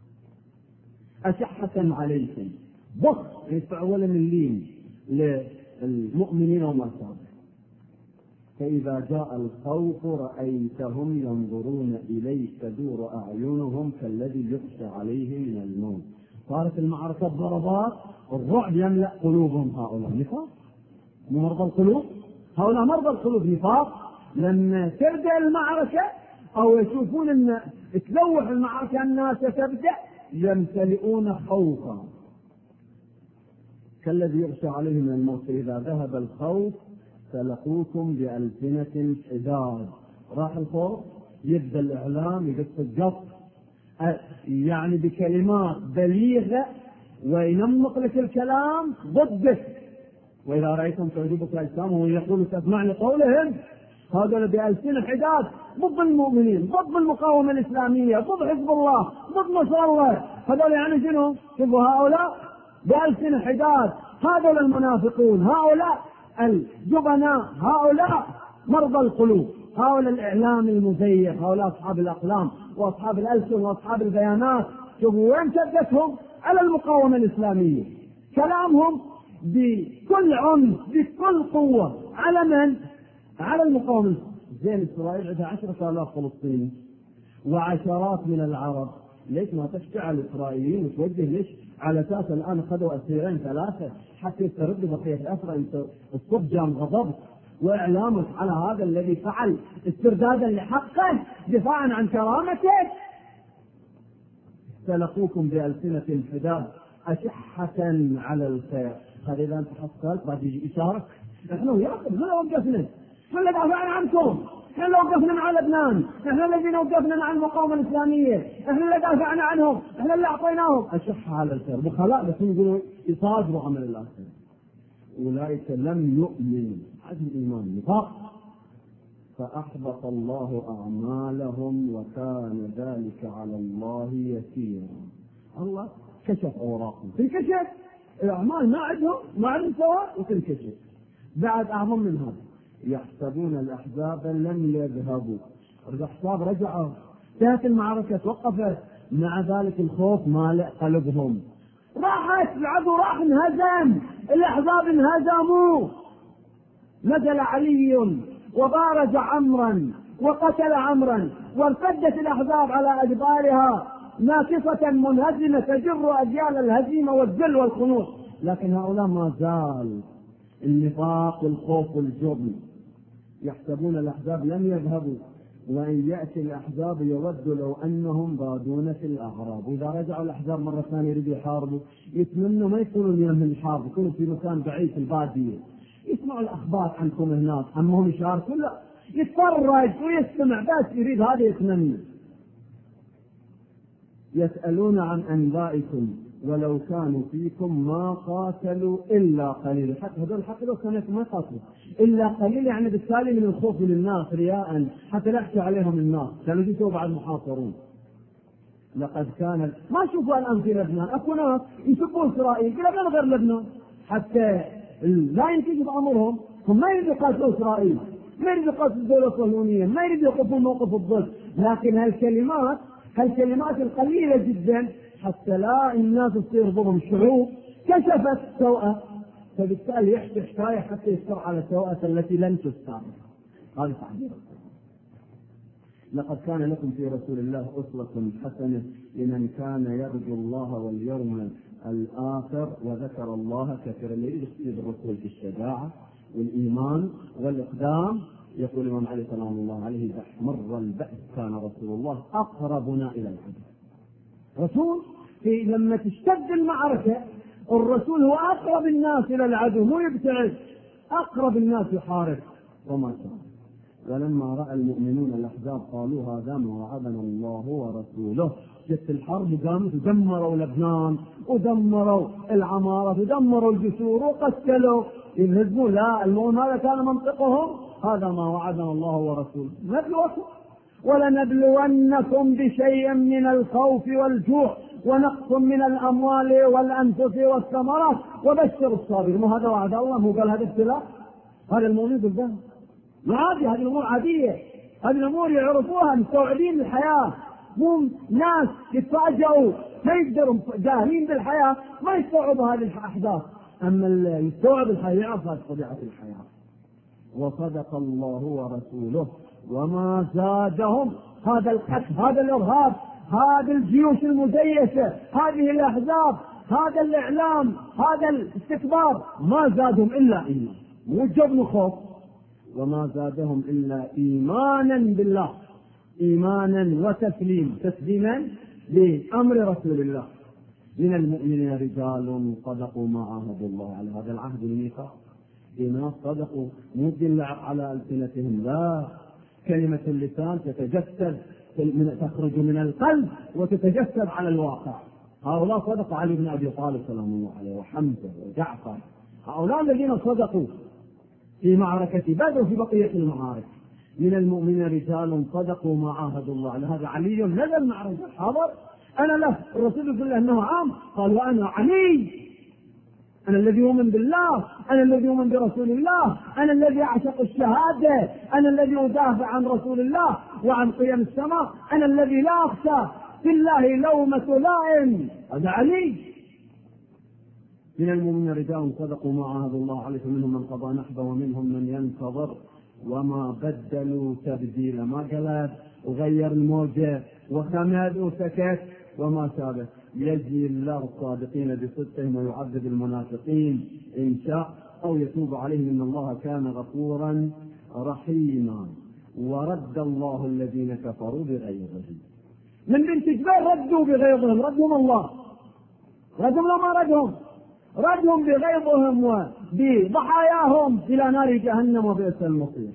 أشحة عليكم، بخ يدفع أولا اللين للمؤمنين وما شابه. فإذا جاء الخوف رأيتهم ينظرون إليك تدور أعينهم كالذي يخشى عليه من الموت. صارت المعركة ضربات، الرعب يملأ قلوبهم. هؤلاء نفاق، مرضى القلوب، هؤلاء مرضى القلوب نفاق. لما تبدأ المعركة أو يشوفون أن تلوح المعركة الناس تبدأ يمتلئون خوفا كالذي يخشى عليه من الموت. إذا ذهب الخوف سلقوكم بألسنة حداد. راح الخوف، يبدأ الإعلام يقص القص، يعني بكلمات بليغة، وينمق لك الكلام ضدك. وإذا رأيتم تعجبك أجسامهم ويقولوا تسمع لقولهم، هذول بألسنة حداد ضد المؤمنين، ضد المقاومة الإسلامية، ضد حزب الله، ضد نصر الله. هذول يعني شنو؟ شوفوا هؤلاء بألسنة حداد، هذول المنافقون، هؤلاء الجبناء، هؤلاء مرضى القلوب، هؤلاء الإعلام المزيف، هؤلاء أصحاب الأقلام وأصحاب الألسن وأصحاب البيانات. شوفوا وين شدتهم؟ على المقاومة الإسلامية، كلامهم بكل عنف بكل قوة على من؟ على المقاومة. زين إسرائيل عندها 10,000 فلسطيني وعشرات من العرب، ليش ما تشجع الإسرائيليين وتوجه؟ ليش على أساس الآن أخذوا أسيرين 3 حتى يستردوا بقية الأسرى؟ أنت الصب جام غضب وإعلامك على هذا الذي فعل استردادا لحقه، دفاعا عن كرامته. سلقوكم بألسنة حداد أشحة على الخير. هذا إذا أنت حصلت بعد يجي يشارك. نحن وياكم ما وقفنا، احنا اللي دافعنا عنكم، احنا اللي وقفنا مع لبنان، احنا الذين وقفنا مع المقاومة الإسلامية، احنا اللي دافعنا عنهم، احنا اللي أعطيناهم. أشحة على الخير بخلاء، بس يقولوا يصادروا عمل الآخر. أولئك لم يؤمنوا، هذا الإيمان نفاق، فأحبط الله أعمالهم وكان ذلك على الله يسيرا. الله كشف أوراقهم، تنكشف الأعمال ما عندهم سواء وتنكشف. بعد أعظم من هذا، يحسبون الأحزاب لم يذهبوا، الأحزاب رجعوا، انتهت المعركة توقفت، مع ذلك الخوف مالئ قلبهم، راحت العدو، راح انهزم، الأحزاب انهزموا. نزل علي وبارز عمرا وقتل عمرا، وارتدت الأحزاب على أدبارها ناكصة منهزمة تجر أجيال الهزيمة والذل والخنوع. لكن هؤلاء ما زال النفاق والخوف والجبن. يحسبون الأحزاب لم يذهبوا وإن يأتي الأحزاب يود لو أنهم بادون في الأعراب. وإذا رجعوا الأحزاب مرة ثانية يريدوا يحاربوا، يتمنوا ما يكونوا من الحرب، يكونوا في مكان بعيد في البادية، يسمعوا الأخبار عنكم هناك، أما هم يشاركوا لا، يتفرج ويستمع بس، يريد هذا يتمنى. يسألون عن أنبائكم ولو كانوا فيكم ما قاتلوا إلا قليل. حتى هذول حتى لو كانوا ما قاتلوا إلا قليل، يعني بالتالي من الخوف للناس رياء حتى لا يحكي عليهم الناس، كانوا يجوا بعد محاصرون. لقد كان ما شوفوا الآن في لبنان أكو ناس يسبون إسرائيل في لبنان غير لبنان، حتى لا ينتجب أمرهم، هم ما يريدوا يقاتلوا إسرائيل، ما يريدوا يقاتلوا الدولة الصهيونية، ما يريدوا يقفوا موقف الضد. لكن هالكلمات القليلة جدا حتى لا الناس تصير ضمن شعوب كشفت سوءة، فبالتالي يحكي حكاية حتى يستر على سوءة التي لن تستر. هذا تعبير. لقد كان لكم في رسول الله أسوة حسنة لمن كان يرجو الله واليوم الآخر وذكر الله كثيرا. يريد الرسول في الشجاعة والإيمان والإقدام. يقول الإمام علي سلام الله عليه: إذا احمر البأس كان رسول الله أقربنا إلى العدو. رسول لما تشتد المعركة الرسول هو أقرب الناس إلى العدو، مو يبتعد، أقرب الناس يحارب. وما شاء. ولما رأى المؤمنون الأحزاب قالوا هذا ما وعدنا الله ورسوله. جت الحرب قامت ودمروا لبنان ودمروا العمارة ودمروا الجسور وقتلوا ينهزموا. لا، المؤمن هذا كان منطقهم، هذا ما وعدنا الله ورسوله. نبلوكم ولنبلونكم بشيء من الخوف والجوع ونقص من الأموال والأنفس والثمرات وبشر الصابرين. ما هذا وعد الله؟ مو قال هذا ابتلاء؟ هذا المؤمن بالذات ما عادي، هذه الأمور عادية، هذه الأمور يعرفوها، مستوعبين الحياة، مو ناس يتفاجئوا ما يقدروا، جاهلين بالحياة ما يستوعبوا هذه الأحداث. أما اللي يستوعب الحياة يعرف هذه طبيعة الحياة. وصدق الله ورسوله وما زادهم هذا القتل، هذا الإرهاب، هذه الجيوش المزيفة، هذه الأحزاب، هذا الإعلام، هذا الاستكبار، ما زادهم إلا إيمان، مو جبن خوف. وما زادهم إلا إيمانا بالله، إيمانا تسليما لأمر رسول الله. من المؤمنين رجال صدقوا ما عاهدوا الله على هذا العهد الميثاق. ناس صدقوا، مو اللعب على ألسنتهم، لا، كلمة اللسان تتجسد تخرج من القلب وتتجسد على الواقع. هؤلاء صدقوا علي بن أبي طالب سلام الله عليه وحمزة وجعفر، هؤلاء الذين صدقوا في معركة بدر وفي بقية المعارك. من المؤمنين رجال صدقوا ما عاهدوا الله على هذا. علي نزل مع رجل حاضر، أنا له الرسول يقول له أنه عام، قال وأنا علي، أنا الذي يؤمن بالله، أنا الذي يؤمن برسول الله، أنا الذي أعشق الشهادة، أنا الذي أدافع عن رسول الله وعن قيم السماء، أنا الذي لا أخشى في الله لومة لائم. هذا علي. من المؤمنين رجال صدقوا ما عاهدوا الله عليه، منهم من قضى نحبه ومنهم من ينتظر وما بدلوا تبديلا. ما قلب وغير الموجة وخمد وسكت وما شابه. يجزي الله الصادقين بصدقهم ويعذب المنافقين إن شاء أو يتوب عليهم إن الله كان غفورا رحيما. ورد الله الذين كفروا بغيظهم. من بنت جبير ردوا بغيظهم، ردهم الله، ردهم لو ما ردهم بغيظهم وبضحاياهم إلى نار جهنم وبئس المصير.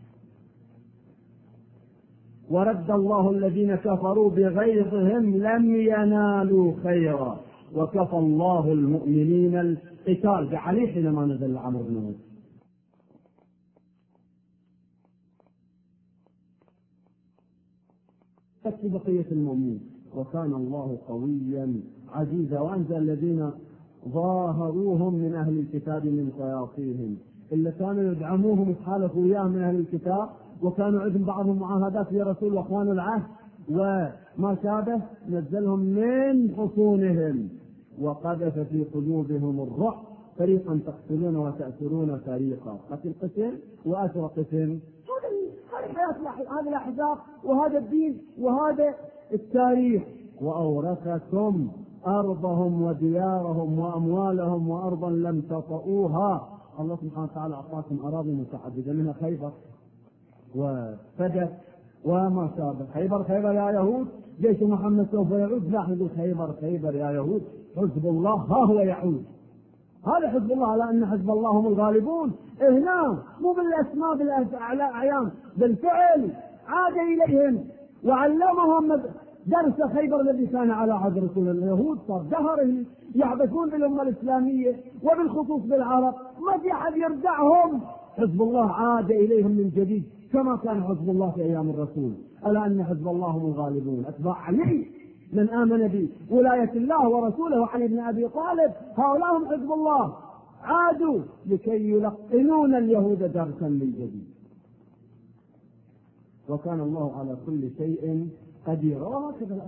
ورد الله الذين كفروا بغيظهم لم ينالوا خيرا وكفى الله المؤمنين القتال بعلي حينما نزل عمرو بن العاص. في بقية المؤمنين وكان الله قويا عزيزا. وأنزل الذين ظاهروهم من أهل الكتاب من صياصيهم إلا كانوا يدعموهم يتحالفوا وياهم من أهل الكتاب، وكانوا عندهم بعضهم معاهدات يا رسول وأخوان العهد وما شابه، نزلهم من حصونهم وقذف في قلوبهم الرعب، فريقا تقتلون وتأسرون فريقا. قتل قسم وأسر قسم. هذه الأحزاب وهذا الدين وهذا التاريخ. وأورثكم أرضهم وديارهم وأموالهم وأرضا لم تطئوها. الله سبحانه وتعالى أعطاكم أراضي متعددة منها خيبر وفدك وما شابه. خيبر يا يهود، جيش محمد سوف يعود. لا نقول خيبر يا يهود، حزب الله ها هو يعود. هذا حزب الله، على أن حزب الله هم الغالبون. هنا مو بالأسماء بالأعيان، بالفعل عاد إليهم وعلمهم درس خيبر الذي كان على عهد رسول اليهود. صار دهره يعبثون بالأمة الإسلامية وبالخصوص بالعرب، ما في أحد يرجعهم. حزب الله عاد إليهم من جديد كما كان حزب الله في أيام الرسول. ألا أن حزب الله هم الغالبون. أتباع علي من آمن بولاية الله ورسوله وعلي بن أبي طالب، هؤلاء هم حزب الله، عادوا لكي يلقنون اليهود درسا من جديد. وكان الله على كل شيء قدير. وهكذا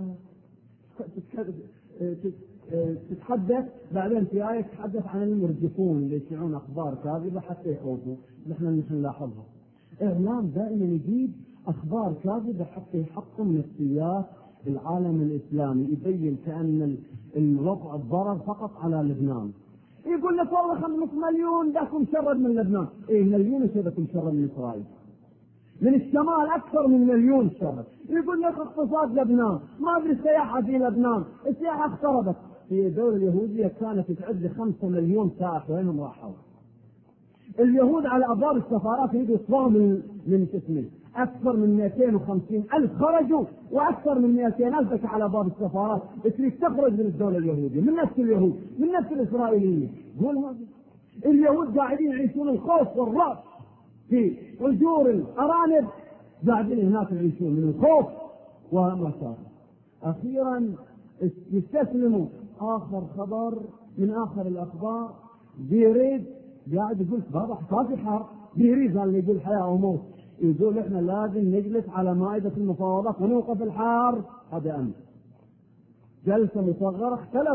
تتحدث بعدين في آية تتحدث عن المرجفون اللي يشيعون أخبار كاذبة حتى يخوفوا. نحن نلاحظها. إعلام دائما يجيب أخبار كاذبة حتى يحطم نفسيات العالم الإسلامي، يبين كأن الوضع الضرر فقط على لبنان. يقول لك والله 5 مليون داكم شرد من لبنان. مليون شدكم شرد من إسرائيل. من الشمال أكثر من 1,000,000 شرد. يقول لك اقتصاد لبنان، ما أدري السياحة في لبنان، السياحة اقتربت. في الدولة اليهودية كانت تعد 5 مليون سائح، وينهم راحوا؟ اليهود على أبواب السفارات يريدوا يصبغوا من اسمه أكثر من 250,000 خرجوا، وأكثر من 200,000 على أبواب السفارات تريد تخرج من الدولة اليهودية، من نفس اليهود، من نفس الإسرائيلية. اليهود قاعدين يعيشون الخوف والرعب في أجور الأرانب، قاعدين هناك يعيشون من الخوف وما شاء. أخيرا يستسلموا. آخر خبر من آخر الأخبار، بيريد قاعد يقول بابا حصل حرب، بيريد اللي يقول حياة أو موت، يقول احنا لازم نجلس على مائدة المفاوضات ونوقف الحرب. هذا أمر. جلسة مصغرة،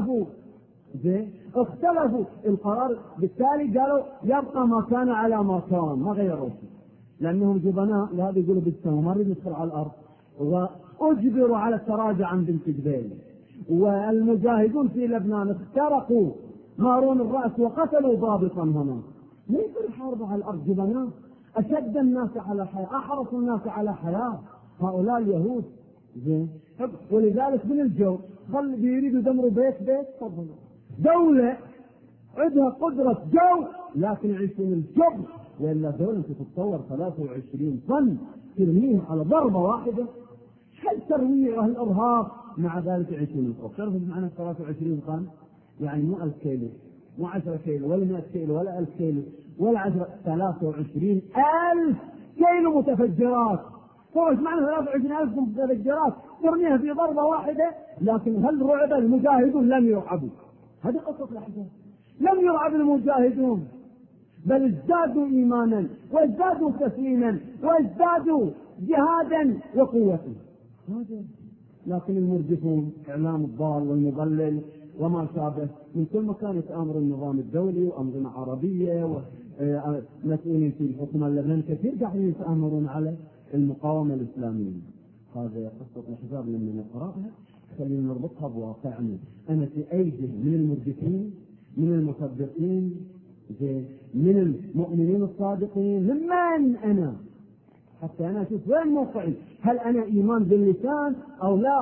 اختلفوا القرار، بالتالي قالوا يبقى ما كان على ما كان، ما غيروا شيء، لأنهم جبناء. لهذا يقولوا بالسماء ما نريد ندخل على الأرض. وأجبروا على التراجع عن بنت جبيل. والمجاهدون في لبنان اخترقوا مارون الرأس وقتلوا ضابطا هنا. ليس الحرب على الأرض. جبناء أشد الناس على حياة، أحرص الناس على حياة هؤلاء اليهود. ولذلك من الجو بيريدوا يدمروا بيت. تفضلوا. دولة عندها قدرة جو لكن يعيشون الجبر، وإلا دولة تتطور 23 طن ترميهم على ضربة واحدة. هل ترويع الإرهاب مع ذلك يعيشون الخوف؟ تعرفوا معنى 23 طن؟ يعني مو 1000 كيلو، مو 10 كيلو ولا 100 كيلو ولا 1000 كيلو ولا 10، 23,000 كيلو متفجرات. فوش معنى 23,000 متفجرات ترميها في ضربة واحدة؟ لكن هل رعب المجاهدون؟ لم يرعبوا. هذه قصة الأحزاب. لم يرعب المجاهدون، بل ازدادوا إيمانا وازدادوا تسليما وازدادوا جهادا وقوة. لكن المرجفون إعلام الضال والمضلل وما شابه من كل مكان يتآمر النظام الدولي وأنظمة عربية ومسؤولين في الحكومة اللبنانية كثير قاعدين يتآمرون على المقاومة الإسلامية. هذه قصة الأحزاب لما نقرأها خلينا نربطها بواقعنا. أنا في أي جهة من المرجفين، من المصدقين، من المؤمنين الصادقين، من أنا حتى أنا أشوف وين موقعي. هل أنا إيمان باللسان أو لا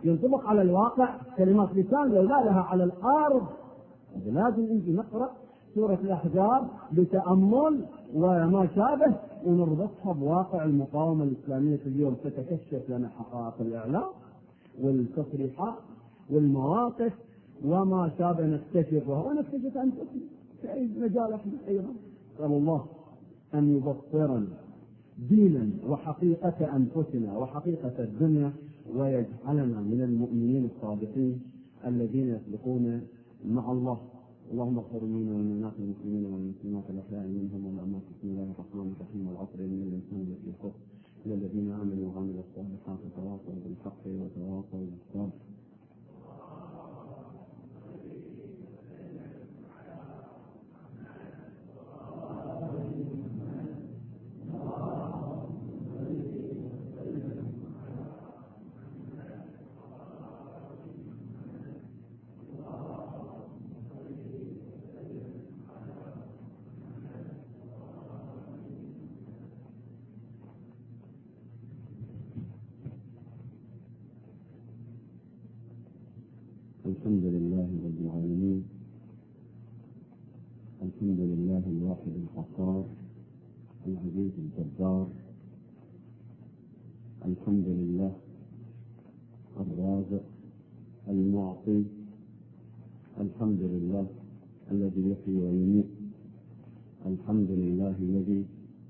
ينطبق على الواقع كلمات لسان لو لا لها على الأرض. لازم نجي نقرأ سورة الأحزاب بتأمل وما شابه ونربطها بواقع المقاومة الإسلامية اليوم. تتكشف لنا حقائق الإعلام والتصريحات والمواقف وما شابه نكتشفها ونكتشف أنفسنا في أي مجال احنا أيضا. نسأل الله أن يبصرنا دينا وحقيقة أنفسنا وحقيقة الدنيا، ويجعلنا من المؤمنين الصادقين الذين يصدقون مع الله. اللهم اغفر لنا وللناس المسلمين والمسلمات الأحياء منهم والأموات. بسم الله الرحمن الرحيم. والعصر إن الإنسان لفي خسر إلا الذين آمنوا وعملوا الصالحات وتواصوا بالحق وتواصوا بالصبر. الحمد لله رب العالمين. الحمد لله الواحد القهار العزيز الجبار. الحمد لله الرازق المعطي. الحمد لله الذي يحيي ويميت. الحمد لله الذي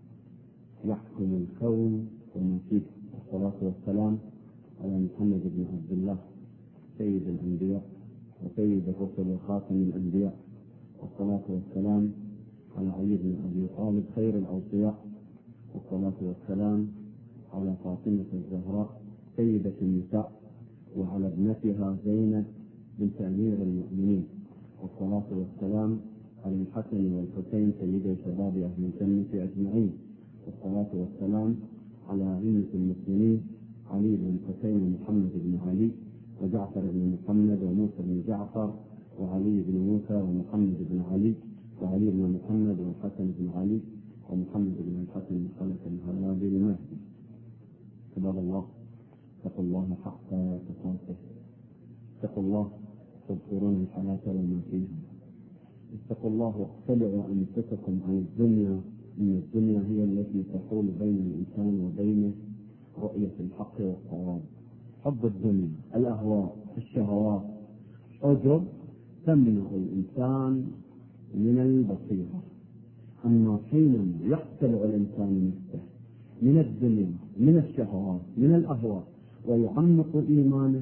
يحكم الكون وما فيه. والصلاة والسلام على محمد بن عبد الله سيد الأنبياء وسيد الرسل وخاتم الأنبياء. والصلاة والسلام على علي بن أبي طالب خير الأوصياء. والصلاة والسلام على فاطمة الزهراء سيدة النساء وعلى ابنتها زينب بنت أمير المؤمنين. والصلاة والسلام على الحسن والحسين سيدي شباب أهل الجنة أجمعين. والصلاة والسلام على أئمة المسلمين علي بن الحسين ومحمد بن علي وجعفر بن محمد وموسى بن جعفر وعلي بن موسى ومحمد بن علي وعلي بن محمد والحسن بن علي ومحمد بن الحسن خلف الهادي المهدي. عباد الله، اتقوا الله حق تقاته. اتقوا الله تبصرون الحياة وما فيها. اتقوا الله واقتلعوا أنفسكم عن الدنيا، إن الدنيا هي التي تحول بين الإنسان وبين رؤية الحق والصواب. حب الدنيا، الأهواء، الشهوات، عجب تمنع الإنسان من البصيرة. أما حينما يقتلع الإنسان نفسه من الدنيا، من الشهوات، من الأهواء، ويعمق إيمانه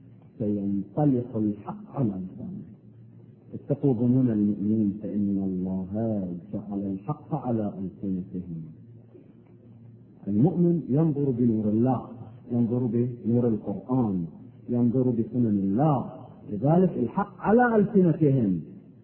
سينطلق الحق على لسانه. اتقوا ظنون المؤمنين فإن الله جعل الحق على ألسنتهم. المؤمن ينظر بنور الله، ينظر بنور القرآن، ينظر بسنن الله، لذلك الحق على ألسنتهم.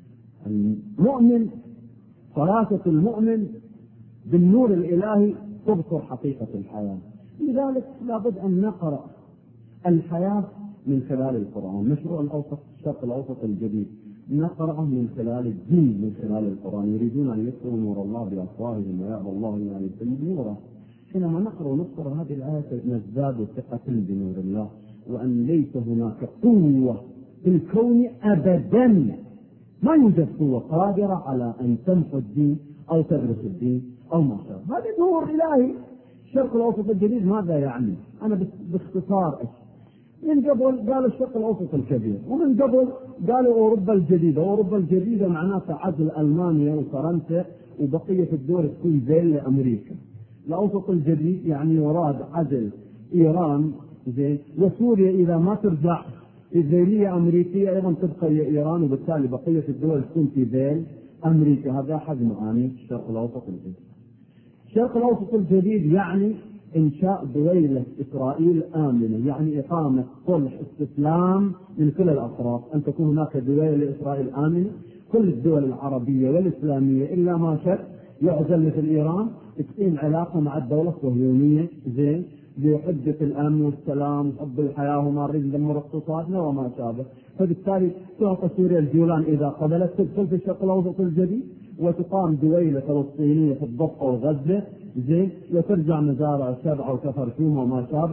المؤمن فراسة المؤمن بالنور الإلهي تبصر حقيقة الحياة. لذلك لابد أن نقرأ الحياة من خلال القرآن. مشروع الشرق الأوسط الجديد نقرأه من خلال الدين، من خلال القرآن. يريدون أن يذكروا نور الله بأفواههم ويأبى الله أن يتم نوره. حينما نقرأ ونذكر هذه الآية نزداد ثقة بنور الله، وأن ليس هناك قوة في الكون أبدا، ما يوجد قوة قادرة على أن تمحو الدين أو تدرس الدين أو ما شابه. هذا نور إلهي. الشرق الأوسط الجديد ماذا يعني؟ أنا باختصار من قبل قال الشرق الأوسط الكبير، ومن قبل قالوا أوروبا الجديدة. أوروبا الجديدة معناتها عزل ألمانيا وفرنسا وبقية الدول تكون زي لأمريكا. الأوسط الجديد يعني يراد عزل إيران زين وسوريا إذا ما ترجع في ذيلية أمريكية أيضا تبقى إيران، وبالتالي بقية الدول تكون في ذيل أمريكا. هذا حد معاني الشرق الأوسط الجديد. الشرق الأوسط الجديد يعني إنشاء دويلة إسرائيل آمنة، يعني إقامة صلح استسلام من كل الأطراف، أن تكون هناك دويلة إسرائيل آمنة. كل الدول العربية والإسلامية إلا ما شك يعزل مثل إيران تقيم علاقة مع الدولة الصهيونية زين بحجة الأمن والسلام وحب الحياة وما نريد ندمر اقتصادنا وما شابه. فبالتالي تعطى سوريا الجولان إذا قبلت تدخل في الشرق الأوسط الجديد، وتقام دويلة فلسطينية في الضفة وغزة زين، وترجع مزارع 7 وكفر شوم وما شابه،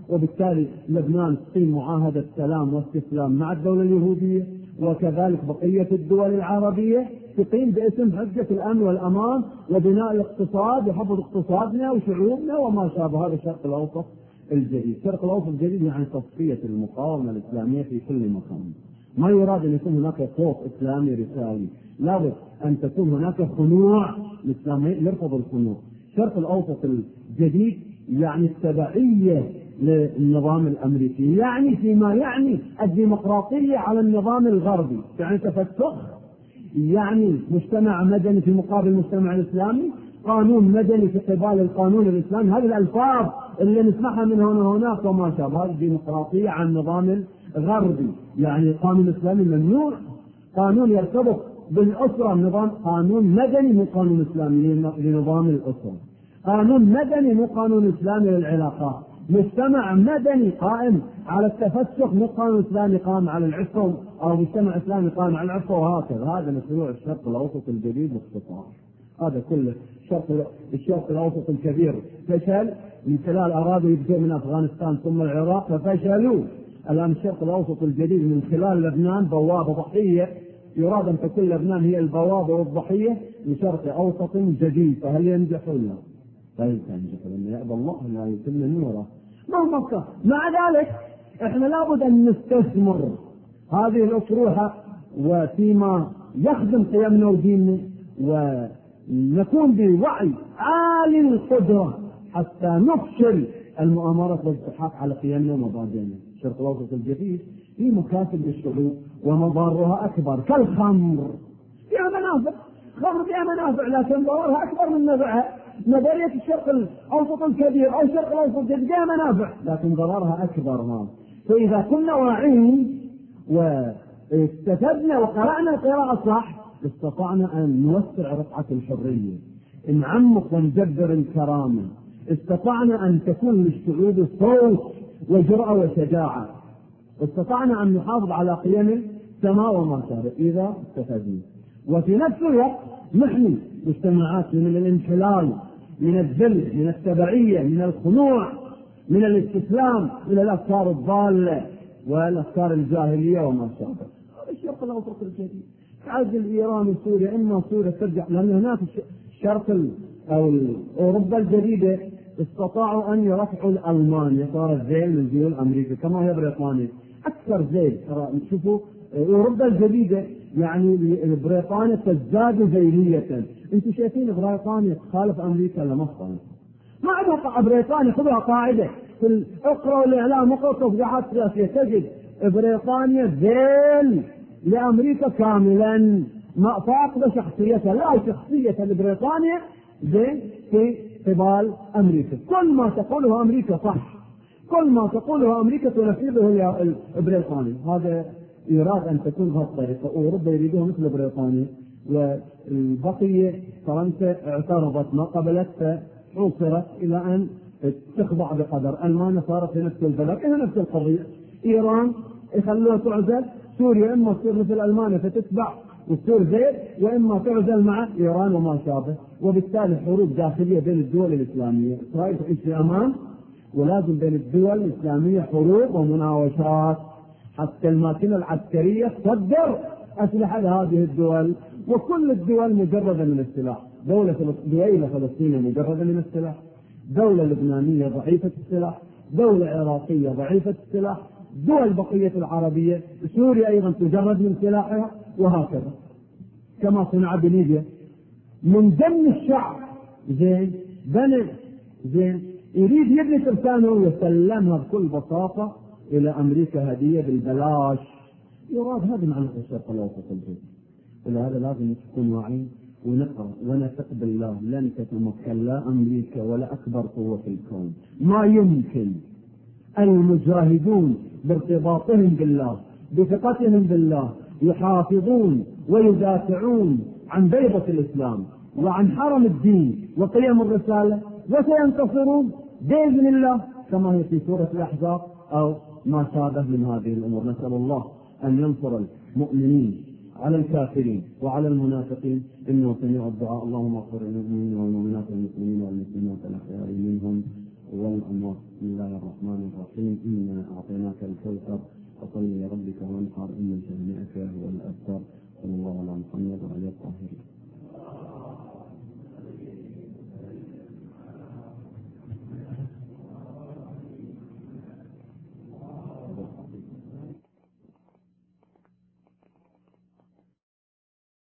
وبالتالي لبنان تقيم معاهدة سلام واستسلام مع الدولة اليهودية، وكذلك بقية الدول العربية تقيم باسم حجة الأمن والأمان وبناء الاقتصاد وحفظ اقتصادنا وشعوبنا وما شابه. هذا الشرق الأوسط الجديد. الشرق الأوسط الجديد يعني تصفية المقاومة الإسلامية في كل مكان. ما يراد أن يكون هناك صوت إسلامي رسالي، لابد أن تكون هناك خنوع. الإسلامي يرفض الخنوع. الشرق الأوسط الجديد يعني التبعية للنظام الأمريكي، يعني فيما يعني الديمقراطية على النظام الغربي، يعني تفتح، يعني مجتمع مدني في مقابل المجتمع الإسلامي، قانون مدني في قبال القانون الإسلامي. هذه الألفاظ اللي نسمعها من هنا وهناك وما شابه. هذه الديمقراطية على النظام الغربي، يعني القانون الإسلامي ممنوع. قانون يرتبط بالأسرة، نظام قانون مدني مو قانون إسلامي لنظام الأسرة، قانون مدني مو قانون إسلامي للعلاقات، مجتمع مدني قائم على التفسخ مو قانون إسلامي قائم على العفة، أو مجتمع إسلامي قائم على العفة، وهكذا. هذا مشروع الشرق الأوسط الجديد باختصار. هذا كله الشرق الأوسط الكبير فشل من خلال أرادوا يبدأوا من أفغانستان ثم العراق ففشلوا. الآن الشرق الأوسط الجديد من خلال لبنان بوابة ضحية، يراد أن تكون لبنان هي البوابة والضحية لشرق أوسط جديد. فهل ينجح ولا لا؟ لا ينجح، لأن يأبى الله لا يتم نوره مهما كان. مع ذلك احنا لابد أن نستثمر هذه الأطروحة وفيما يخدم قيمنا وديننا، ونكون بوعي عالي القدرة حتى نفشل المؤامرات والالتحاق على قيمنا ومبادئنا. الشرق الأوسط الجديد في مكاسب للشعوب ومضارها أكبر، كالخمر فيها منافع، خمر فيها منافع لكن ضررها أكبر من نفعها. نظرية الشرق الأوسط الكبير أو الشرق الأوسط الجديد فيها منافع لكن ضررها أكبر. فإذا كنا واعين واستفدنا وقرأنا القراءة صح استطعنا أن نوسع رقعة الحرية، نعمق ونجبر الكرامة، استطعنا أن تكون للشعوب صوت وجرأة وشجاعة، استطعنا أن نحافظ على قيم السماء وما شابه إذا استفدنا. وفي نفس الوقت نحن مجتمعات من الانحلال، من الذل، من التبعية، من الخنوع، من الاستسلام إلى الأفكار الضالة والأفكار الجاهلية وما شابه. هذا الشرق الأوسط الجديد. تعزل إيران وسوريا، إما سوريا ترجع، لأن هناك الشرق أو أوروبا الجديدة استطاعوا أن يرفعوا ألمانيا، صارت ذيل من ذيول أمريكا كما هي بريطانيا أكثر ذيل. شوفوا أوروبا الجديدة يعني بريطانيا تزداد ذيلية. أنتم شايفين بريطانيا تخالف أمريكا لما تخالف؟ ما عندها بريطانيا خذها قاعدة في اقرأوا الإعلام، اقرأوا تصريحات سياسية تجد بريطانيا ذيل لأمريكا كاملا، ما فاقدة شخصيتها، لا شخصية لبريطانيا زين في قبال أمريكا. كل ما تقوله أمريكا صح، كل ما تقوله أمريكا تنفذه بريطانيا. هذا يراد أن تكون هذه الطريقة. أوروبا يريدها مثل بريطانيا، والبقية فرنسا اعترضت ما قبلت فحوصرت إلى أن تخضع بقدر. ألمانيا صارت في نفس البلد، هي نفس القضية. إيران يخلوها تعزل، سوريا إما تصير مثل ألمانيا فتتبع وتصير زيت، وإما تعزل مع إيران وما شابه. وبالتالي حروب داخلية بين الدول الإسلامية. إسرائيل تعيش في أمان، ولازم بين الدول الإسلامية حروب ومناوشات حتى الماكينة العسكرية تصدر أسلحة لهذه الدول. وكل الدول مجردة من السلاح. دولة فلسطينية مجردة من السلاح، دولة لبنانية ضعيفة السلاح، دولة عراقية ضعيفة السلاح، دول بقية العربية، سوريا أيضا تجرد من سلاحها، وهكذا كما صنع بليبيا من دم الشعب. زين بني زين يريد يبني ترسانه ويسلمها بكل بساطة إلى أمريكا هدية بالبلاش. يراد هذا معنى الشرق الأوسط الجديد. ولهذا لازم نكون واعيين ونقرأ ونثق بالله. لن تتمكن لا أمريكا ولا أكبر قوة في الكون. ما يمكن. المجاهدون بارتباطهم بالله بثقتهم بالله يحافظون ويدافعون عن بيضة الإسلام وعن حرم الدين وقيم الرسالة، وسينتصرون بإذن الله كما هي في سورة الأحزاب أو ما شابه من هذه الأمور. نسأل الله أن ينصر المؤمنين على الكافرين وعلى المنافقين، إنه سميع الدعاء. اللهم اغفر للمؤمنين والمؤمنات والمسلمين والمسلمات الأحياء منهم والأموات. بسم الله الرحمن الرحيم. إنا أعطيناك الكوثر فصل لربك وانحر إن شانئك هو الأبتر. صلى الله على محمد.